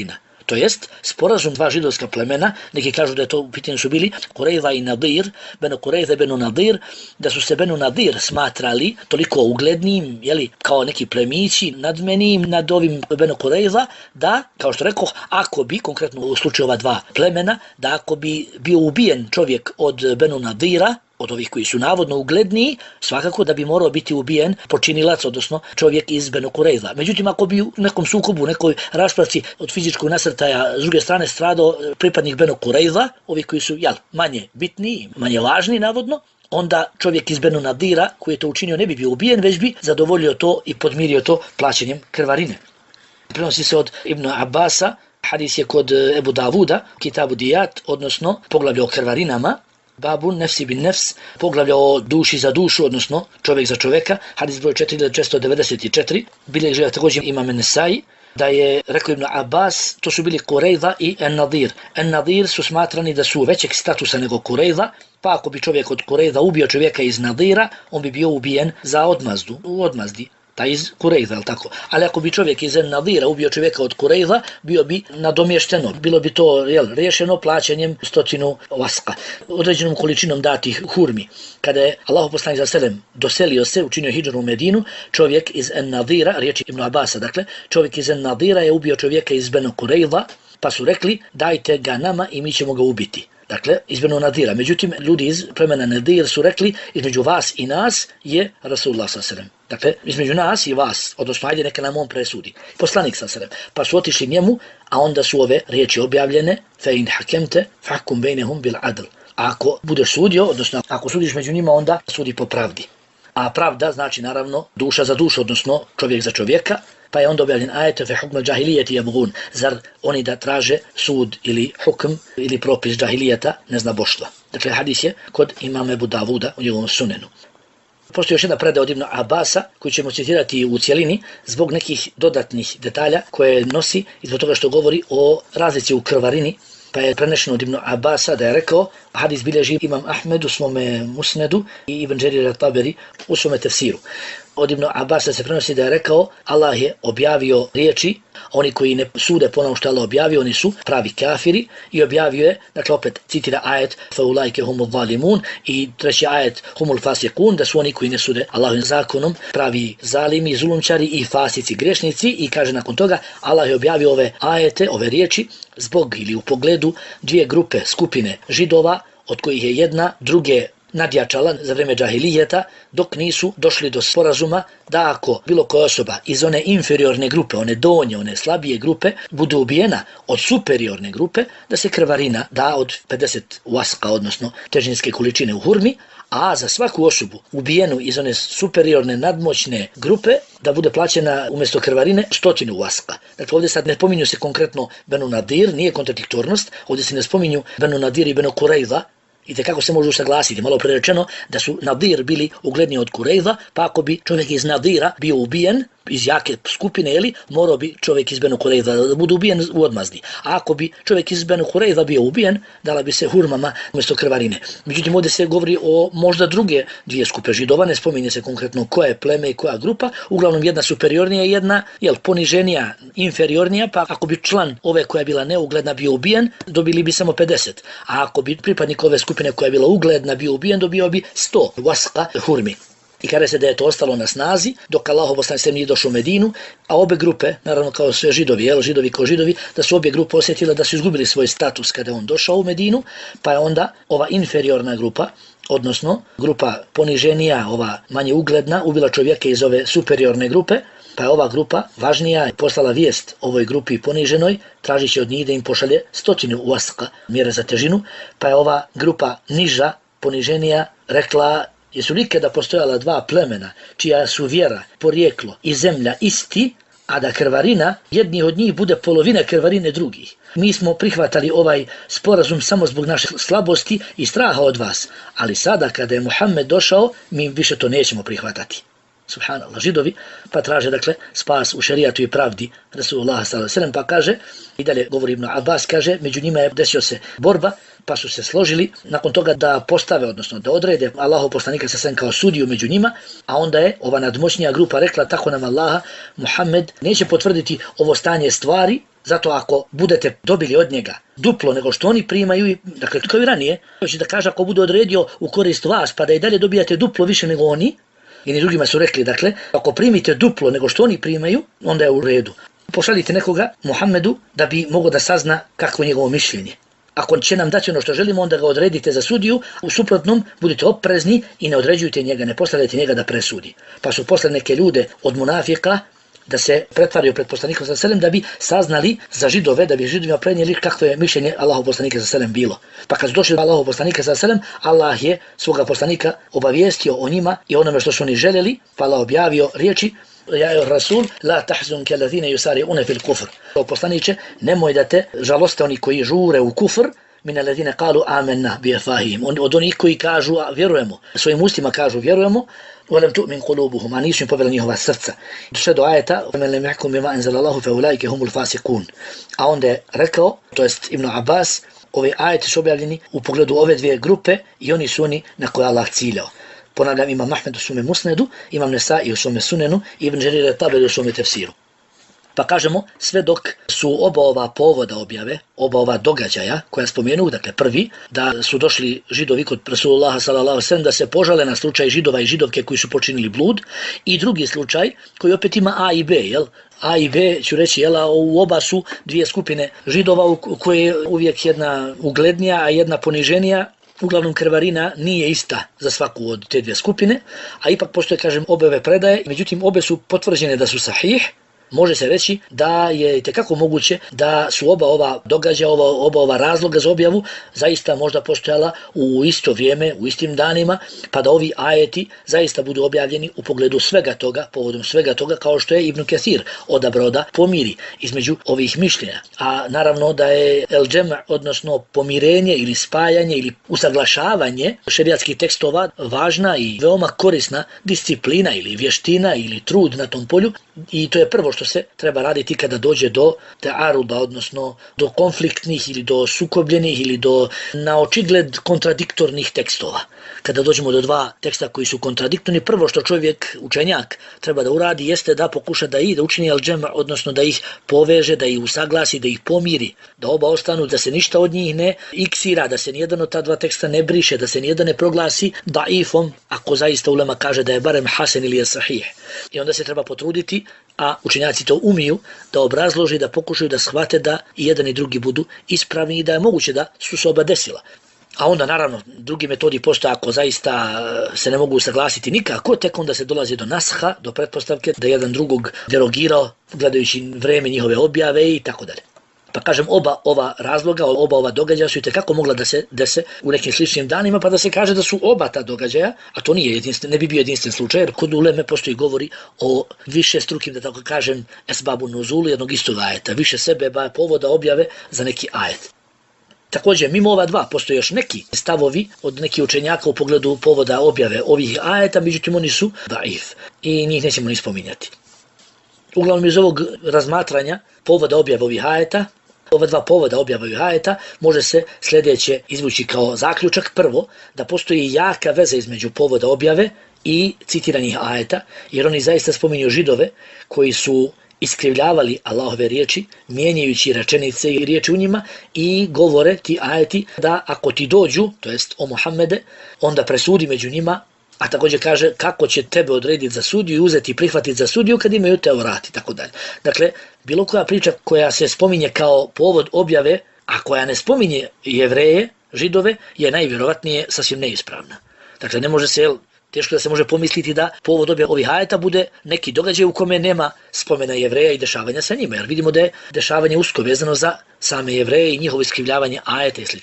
To jest sporazum dva židovska plemena, neki kažu da je to u pitanju su bili Kurejza i Nadir, Benu Kurejza i Benu Nadir, da su se Benu Nadir smatrali toliko uglednim, jeli, kao neki plemići nadmenim nad ovim Benu Kurejza, da, kao što rekoh, ako bi, konkretno u slučaju ova dva plemena, da ako bi bio ubijen čovjek od Benu Nadira, od ovih koji su navodno ugledniji, svakako da bi morao biti ubijen počinilac, odnosno čovjek iz Benu Kurejza. Međutim, ako bi u nekom sukobu, u nekoj raspravci od fizičkog nasrtaja s druge strane stradao pripadnik Benu Kurejza, ovi koji su manje bitni, manje važni navodno, onda čovjek iz Benu Nadira koji je to učinio ne bi bio ubijen, već bi zadovoljio to i podmirio to plaćanjem krvarine. Prenosi se od Ibn Abbasa, hadis je kod Ebu Davuda, Kitabu Dijat, odnosno poglavlje o krvarinama, Babu nefsi bin nefs, poglavlja o duši za dušu, odnosno čovjek za čovjeka, hadis broj 4494, bilježi također imam Nesai, da je, rekao Ibn Abbas, to su bili Kurejza i En-Nadir. En-Nadir su smatrani da su većeg statusa nego Kurejza, pa ako bi čovjek od Kurejza ubio čovjeka iz Nadira, on bi bio ubijen za odmazdu, u odmazdi. Taj iz Kurejza, ali tako. Ali ako bi čovjek iz Nadira ubio čovjeka od Kurejza, bio bi nadomješteno. Bilo bi to riješeno plaćanjem 100 vaska, određenom količinom datih hurmi. Kada je Allahu poslanik sallallahu alejhi ve sellem doselio se, učinio hidžru u Medinu, čovjek iz Nadira, riječi Ibn Abasa, dakle, čovjek iz Nadira je ubio čovjeka iz Benu Kurejza, pa su rekli dajte ga nama i mi ćemo ga ubiti. Dakle, iz Benu Nadira. Međutim, ljudi iz plemena Nadir su rekli između vas i nas je Rasulullah sallallahu alejhi ve sellem. Dakle, između nas i vas, odnosno ajde neka nam on presudi. Poslanik sallallahu alejhi ve sellem. Pa su otišli njemu, a onda su ove riječi objavljene: Fe in hakemte fahkum bejnehum bil adl. Ako budeš sudio, odnosno ako sudiš među njima, onda sudi po pravdi. A pravda znači naravno duša za dušu, odnosno čovjek za čovjeka. Pa je onda objavljen ajet fe hukm džahilijeti jabgun. Zar oni da traže sud ili hukm ili propis džahilijeta neznaboštva. Dakle, hadis je kod imama Ebu Davuda u njegovom sunenu. Postoji još jedna predaja od Ibn Abasa koju ćemo citirati u cjelini zbog nekih dodatnih detalja koje nosi i zbog toga što govori o razlici u krvarini. Pa je prenešeno od Ibn Abasa da je rekao, hadis bilježi imam Ahmed u svome musnedu i Ibn Đerir al-Taberi u svome tefsiru. Od Ibn Abasa se prenosi da je rekao, Allah je objavio riječi, oni koji ne sude po onom što Allah objavio, oni su pravi kafiri, i objavio je, dakle opet citira ajet faulajke humul zalimun i treći ajet humul fasikun, da su oni koji ne sude Allahovim zakonom pravi zalimi, zulumčari i fasici, grešnici, i kaže nakon toga Allah je objavio ove ajete, ove riječi zbog ili u pogledu dvije grupe, skupine židova, od kojih je jedna druge nadjačala za vrijeme džahilijeta, dok nisu došli do sporazuma da ako bilo koja osoba iz one inferiorne grupe, one donje, one slabije grupe, bude ubijena od superiorne grupe, da se krvarina da od 50 waska, odnosno težinske količine u hurmi, a za svaku osobu ubijenu iz one superiorne nadmoćne grupe da bude plaćena umjesto krvarine 100 waska. Dakle, ovdje sad ne spominju se konkretno Benu Nadir, nije kontradiktornost, ovdje se ne spominju Benu Nadir i Benu Kurejza, i kako se može usaglasiti. Malo prerečeno da su Nadir bili ugledniji od Kurejza, pa ako bi čovjek iz Nadira bio ubijen iz jake skupine, morao bi čovjek iz Benu Kurejza da bude ubijen u odmazdi. A ako bi čovjek iz Benu Kurejza bio ubijen, dala bi se hurmama umjesto krvarine. Međutim, ovdje se govori o možda druge dvije skupe židova, ne spominje se konkretno koje pleme i koja grupa, uglavnom jedna superiornija i jedna poniženija, inferiornija, pa ako bi član ove koja je bila neugledna bio ubijen, dobili bi samo 50. A ako bi pripadnik ove skupine koja je bila ugledna bio ubijen, dobio bi 100 waska hurmi. I kaže se da je to ostalo na snazi dok Allahov poslanik nije došao u Medinu, a obe grupe, naravno kao sve židovi, židovi kao židovi, da su obje grupe osjetile da su izgubili svoj status kada je on došao u Medinu, pa je onda ova inferiorna grupa, odnosno grupa poniženija, ova manje ugledna, ubila čovjeka iz ove superiorne grupe, pa je ova grupa važnija poslala vijest ovoj grupi poniženoj, tražići od njih da im pošalje 100 waska mjere za težinu, pa je ova grupa niža, poniženija, rekla: jesu li ikada postojala dva plemena čija su vjera, porijeklo i zemlja isti, a da krvarina jednih od njih bude polovina krvarine drugih? Mi smo prihvatali ovaj sporazum samo zbog naše slabosti i straha od vas, ali sada kada je Muhammed došao, mi više to nećemo prihvatati. Subhanallah, židovi pa traže dakle spas u šerijatu i pravdi Rasulullah sallallahu alejhi ve sellem, pa kaže, i dalje govori Ibn Abbas, kaže, među njima je desio se borba, pa su se složili nakon toga da postave, odnosno da odrede Allahov poslanika sallallahu kao sudiju među njima, a onda je ova nadmoćnija grupa rekla: tako nam Allaha, Muhammed neće potvrditi ovo stanje stvari Zato ako budete dobili od njega duplo nego što oni primaju, dakle kao i ranije, hoće da kaže ako bude odredio u korist vas pa da i dalje dobijate duplo više nego oni, i drugima su rekli, dakle, ako primite duplo nego što oni primaju, onda je u redu. Pošaljite nekoga Muhammedu da bi mogao da sazna kakvo je njegovo mišljenje. Ako će nam dati ono što želimo, onda ga odredite za sudiju, u suprotnom budite oprezni i ne određujte njega, ne postavljajte njega da presudi. Pa su poslali neke ljude od munafika da se pretvaraju pred poslanikom sallallahu alejhi ve sellem da bi saznali za Židove, da bi Židovima prenijeli kakvo je mišljenje Allahov poslanika sallallahu alejhi ve sellem bilo. Pa kad su došli do Allahov poslanika sallallahu alejhi ve sellem, Allah je svoga poslanika obavijestio o njima i onome što su oni željeli, pa Allah objavio riječi: Ja Rasul, la tahzun kallazina yusari'una fil kufr. O poslaniče, nemoj da te žaloste oni koji žure u kufr, min alladhina qalu amanna bi afahim. Od onih koji kažu vjerujemo, svojim ustima kažu vjerujemo, ولم تؤمن قلوبهم, a nisu im povela njihova srca. Sve do ajeta: ومن لم يحكم بما أنزل الله فأولئك هم الفاسقون. A onda je rekao, to jest Ibn Abbas, ove ajeti su objavljeni u pogledu ove dvije grupe i oni su oni na koje Allah ciljao. Ponavljam, imam Ahmed u svome Musnedu, imam Nesai u svome Sunenu, Ibn Đerir Taberi u svome tefsiru. Pa kažemo, sve dok su oba ova povoda objave, oba ova događaja koja spomenu, dakle prvi, da su došli Židovi kod Rasulullaha sallallahu alejhi ve sellem da se požale na slučaj Židova i Židovke koji su počinili blud, i drugi slučaj koji opet ima A i B, jel? A i B, ću reći, jel, u oba su dvije skupine Židova u koje je uvijek jedna uglednija, a jedna poniženija. Uglavnom krvarina nije ista za svaku od te dvije skupine, a ipak postoje, kažem, obe predaje, međutim obe su potvrđene da su sahih. Može se reći da je itekako moguće da su oba ova događaja, oba ova razloga za objavu zaista možda postojala u isto vrijeme, u istim danima, pa da ovi ajeti zaista budu objavljeni u pogledu svega toga, povodom svega toga, kao što je Ibn Kathir odabrao da pomiri između ovih mišljenja. A naravno da je el džem', odnosno pomirenje ili spajanje ili usaglašavanje šerijatskih tekstova važna i veoma korisna disciplina ili vještina ili trud na tom polju, i to je prvo što se treba raditi kada dođe do tearuda, odnosno do konfliktnih ili do sukobljenih ili do na očigled kontradiktornih tekstova. Kada dođemo do dva teksta koji su kontradiktorni, prvo što čovjek, učenjak, treba da uradi jeste da pokuša da učini al-džem', odnosno da ih poveže, da ih usaglasi, da ih pomiri, da oba ostanu, da se ništa od njih ne iksira, da se nijedan od ta dva teksta ne briše, da se nijedan ne proglasi daifom, ako zaista ulema kaže da je barem hasen ili je sahih. I onda se treba potruditi, a učenjaci to umiju, da obrazloži, da pokušaju da shvate da i jedan i drugi budu ispravni i da je moguće da su se oba desila. A onda naravno drugi metodi postoje ako zaista se ne mogu saglasiti nikako, tek onda se dolazi do nasha, do pretpostavke da jedan drugog derogirao gledajući vreme njihove objave i tako dalje. Pa kažem, oba ova razloga, oba ova događaja su itekako mogla da se dese u nekim sličnim danima, pa da se kaže da su oba ta događaja, a to nije jedinstven, ne bi bio jedinstven slučaj, jer kod uleme postoji govori o više strukim, da tako kažem, esbabu nuzulu, jednog istog ajeta, više sebeba povoda objave za neki ajet. Također, mimo ova dva, postoje još neki stavovi od nekih učenjaka u pogledu povoda objave ovih ajeta, međutim oni su daif i njih nećemo ni spominjati. Uglavnom iz ovog razmatranja povoda objave ovih ajeta, ova dva povoda objave ovih ajeta, može se sljedeće izvući kao zaključak. Prvo, da postoji jaka veza između povoda objave i citiranih ajeta, jer oni zaista spominju Židove koji su iskrivljavali Allahove riječi, mijenjajući rečenice i riječi u njima, i govore ti ajeti da ako ti dođu, to jest o Muhammede, onda presudi među njima, a također kaže kako će tebe odrediti za sudiju i uzeti i prihvatiti za sudiju kad imaju Teurat i tako dalje. Dakle, bilo koja priča koja se spominje kao povod objave, a koja ne spominje Jevreje, Židove, je najvjerovatnije sasvim neispravna. Dakle, ne može se, teško da se može pomisliti da povod objave ovih ajeta bude neki događaj u kome nema spomena Jevreja i dešavanja sa njima, jer vidimo da je dešavanje usko vezano za same Jevreje i njihovo iskrivljavanje ajeta i sl.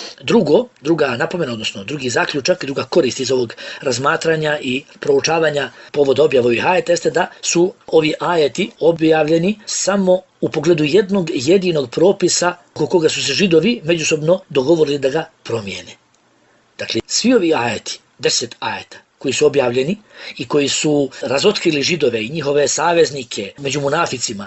Druga napomena, odnosno drugi zaključak, druga korist iz ovog razmatranja i proučavanja povoda objave ovih ajeta jeste da su ovi ajeti objavljeni samo u pogledu jednog jedinog propisa oko koga su se Židovi međusobno dogovorili da ga promijene. Dakle, svi ovi ajeti, 10 ajeta, koji su objavljeni i koji su razotkrili Židove i njihove saveznike među munaficima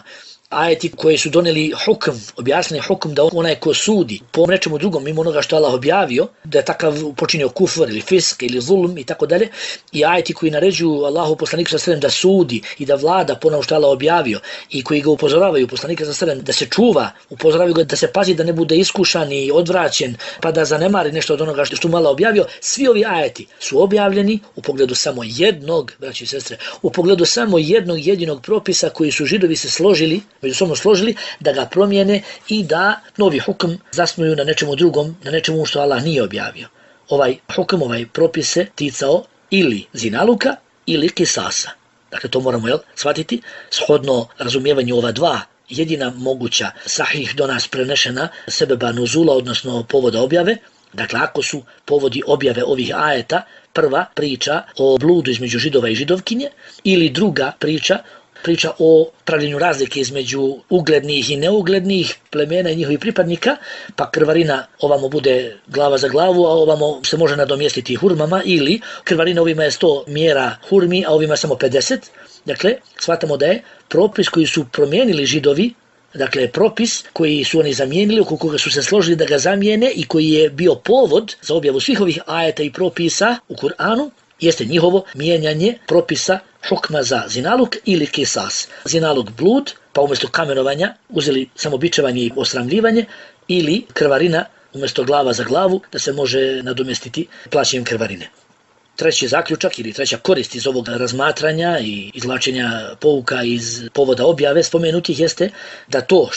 ajeti koji su donijeli hukm, objasnili hukm da onaj ko sudi po nečemu drugom mimo onoga što Allah objavio, da je takav počinio kufr ili fisk ili zulm i tako dalje, i ajeti koji naređuju Allahu poslaniku sallallahu alejhi ve sellem da sudi i da vlada po onome što Allah objavio i koji ga upozoravaju poslanika sallallahu alejhi ve sellem da se čuva, upozoravaju ga da se pazi da ne bude iskušan i odvraćen pa da zanemari nešto od onoga što mu Allah objavio. Svi ovi ajeti su objavljeni u pogledu samo jednog, braći i sestre, u pogledu samo jednog jedinog propisa koji su Židovi se složili, međusobno složili da ga promijene i da novi hukm zasnuju na nečemu drugom, na nečemu što Allah nije objavio. Ovaj hukm, ovaj propis se ticao ili zinaluka ili kisasa. Dakle, to moramo shvatiti shodno razumijevanju ova dva jedina moguća sahih do nas prenešena sebeba nuzula, odnosno povoda objave. Dakle, ako su povodi objave ovih ajeta prva priča o bludu između Židova i Židovkinje ili druga priča o pravljenju razlike između uglednih i neuglednih plemena i njihovih pripadnika, pa krvarina ovamo bude glava za glavu, a ovamo se može nadomjestiti hurmama, ili krvarina ovima je 100 mjera hurmi, a ovima samo 50. Dakle, shvatamo da je propis koji su promijenili Židovi, dakle propis koji su oni zamijenili, oko koga su se složili da ga zamijene i koji je bio povod za objavu svih ovih ajeta i propisa u Kur'anu, jeste njihovo mijenjanje propisa hukma za zinaluk ili kisas. Zinaluk blud, pa umjesto kamenovanja uzeli samo bičevanje i osramljivanje, ili krvarina umjesto glava za glavu da se može nadomjestiti plaćanjem krvarine. Treći zaključak ili treća korist iz ovog razmatranja i izvlačenja pouka iz povoda objave spomenutih jeste da to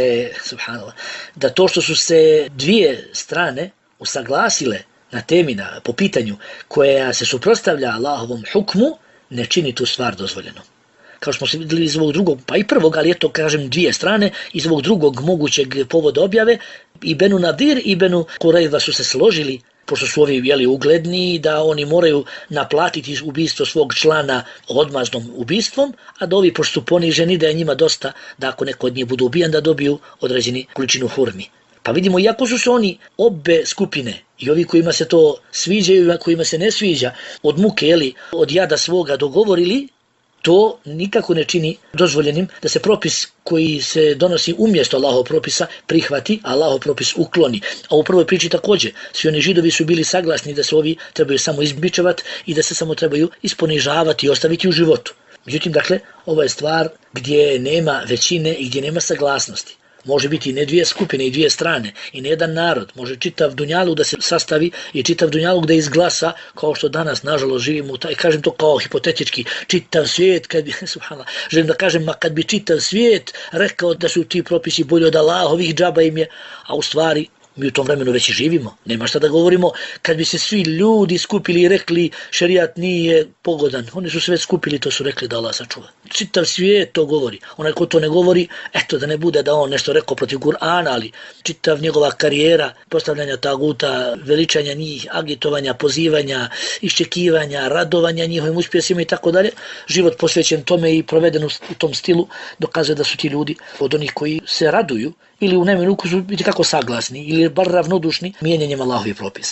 što su se dvije strane usaglasile na temi, po pitanju koja se suprotstavlja Allahovom hukmu, ne čini tu stvar dozvoljeno. Kao što smo se vidjeli iz ovog drugog, pa i prvog, ali eto kažem dvije strane, iz ovog drugog mogućeg povoda objave, i Benu Nadir i Benu Kurejva su se složili, pošto su ovi ugledni, da oni moraju naplatiti ubistvo svog člana odmaznom ubistvom, a da ovi, pošto su poniženi, da je njima dosta da ako neko od njih bude ubijan, da dobiju određeni količinu hurmi. Pa vidimo, iako su se oni obe skupine, i ovi kojima se to sviđa i kojima se ne sviđa, od muke, od jada svoga dogovorili, to nikako ne čini dozvoljenim da se propis koji se donosi umjesto Allahov propisa prihvati, a Allahov propis ukloni. A u prvoj priči također, svi oni Židovi su bili saglasni da se ovi trebaju samo izbičevati i da se samo trebaju isponižavati i ostaviti u životu. Međutim, dakle, ovo je stvar gdje nema većine i gdje nema saglasnosti. Može biti ne dvije skupine i dvije strane i ne jedan narod. Može čitav dunjaluk da se sastavi i čitav dunjaluk da izglasa, kao što danas nažalost živimo, kažem to kao hipotetički, čitav svijet, želim da kažem, kad bi čitav svijet rekao da su ti propisi bolji od Allahovih, džaba im je, a u stvari mi u tom vremenu već i živimo. Nema šta da govorimo, kad bi se svi ljudi skupili i rekli šerijat nije pogodan. Oni su se već skupili, to su rekli da Allah sačuva. Čitav svijet to govori. Onaj ko to ne govori, eto da ne bude da on nešto rekao protiv Kur'ana, ali čitav njegova karijera, postavljanja taguta, veličanja njih, agitovanja, pozivanja, iščekivanja, radovanja njihovim uspjesima i tako dalje, život posvećen tome i proveden u tom stilu dokazuje da su ti ljudi od onih koji se raduju ili u najmanju ruku su itekako saglasni ili bar ravnodušni mijenjanjem Allahovih propisa.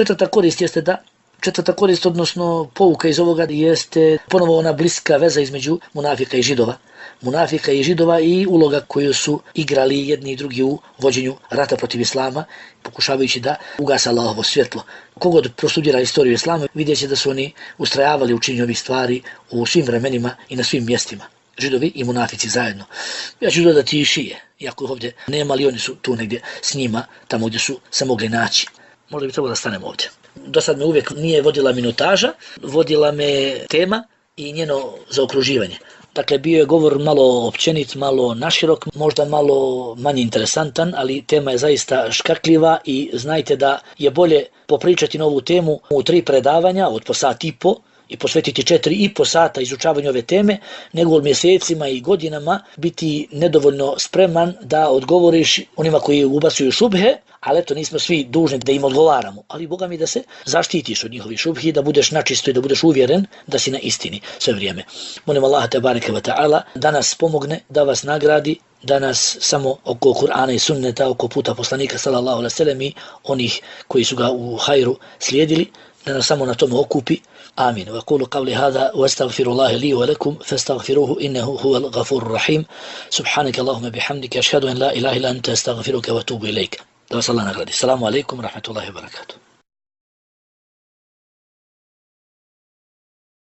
Četvrta korist, odnosno pouka iz ovoga, jeste ponovo ona bliska veza između munafika i Židova. Munafika i Židova i uloga koju su igrali jedni i drugi u vođenju rata protiv Islama, pokušavajući da ugase Allahovo svjetlo. Kogod prostudira istoriju Islama vidjet će da su oni ustrajavali u činjenju ovih stvari u svim vremenima i na svim mjestima. Židovi i munafici zajedno. Ja ću dodati i šije, iako ovdje nema, ali oni su tu negdje s njima, tamo gdje su se mogli naći. Možda bi trebalo da stanem ovdje. Do sad me uvijek nije vodila minutaža, vodila me tema i njeno zaokruživanje. Dakle, bio je govor malo općenit, malo naširok, možda malo manje interesantan, ali tema je zaista škakljiva i znajte da je bolje popričati na ovu temu u 3 predavanja od po sat i po, i posvetiti 4,5 sata izučavanju ove teme, nego u mjesecima i godinama biti nedovoljno spreman da odgovoriš onima koji ubacuju šubhe, ali eto nismo svi dužni da im odgovaramo, ali Boga mi da se zaštitiš od njihovih šubhi, da budeš načisto i da budeš uvjeren da si na istini sve vrijeme. Molim Allaha te bareke ve taala da nas pomogne, da vas nagradi, da nas samo oko Kur'ana i sunneta, oko puta poslanika sallallahu alejhi ve sellem i onih koji su ga u hajru slijedili, da nas samo na tome okupi. Amin. Wa qulu qawli hadha wa astaghfirullaha li wa lakum fastaghfiruhu innahu huwal ghafurur rahim. Subhanaka Allahumma bihamdika ashhadu an la ilaha illa anta astaghfiruka wa atubu ilayk. Da vas Allah nagradi. Assalamu alaikum wa rahmatullahi wa barakatuh.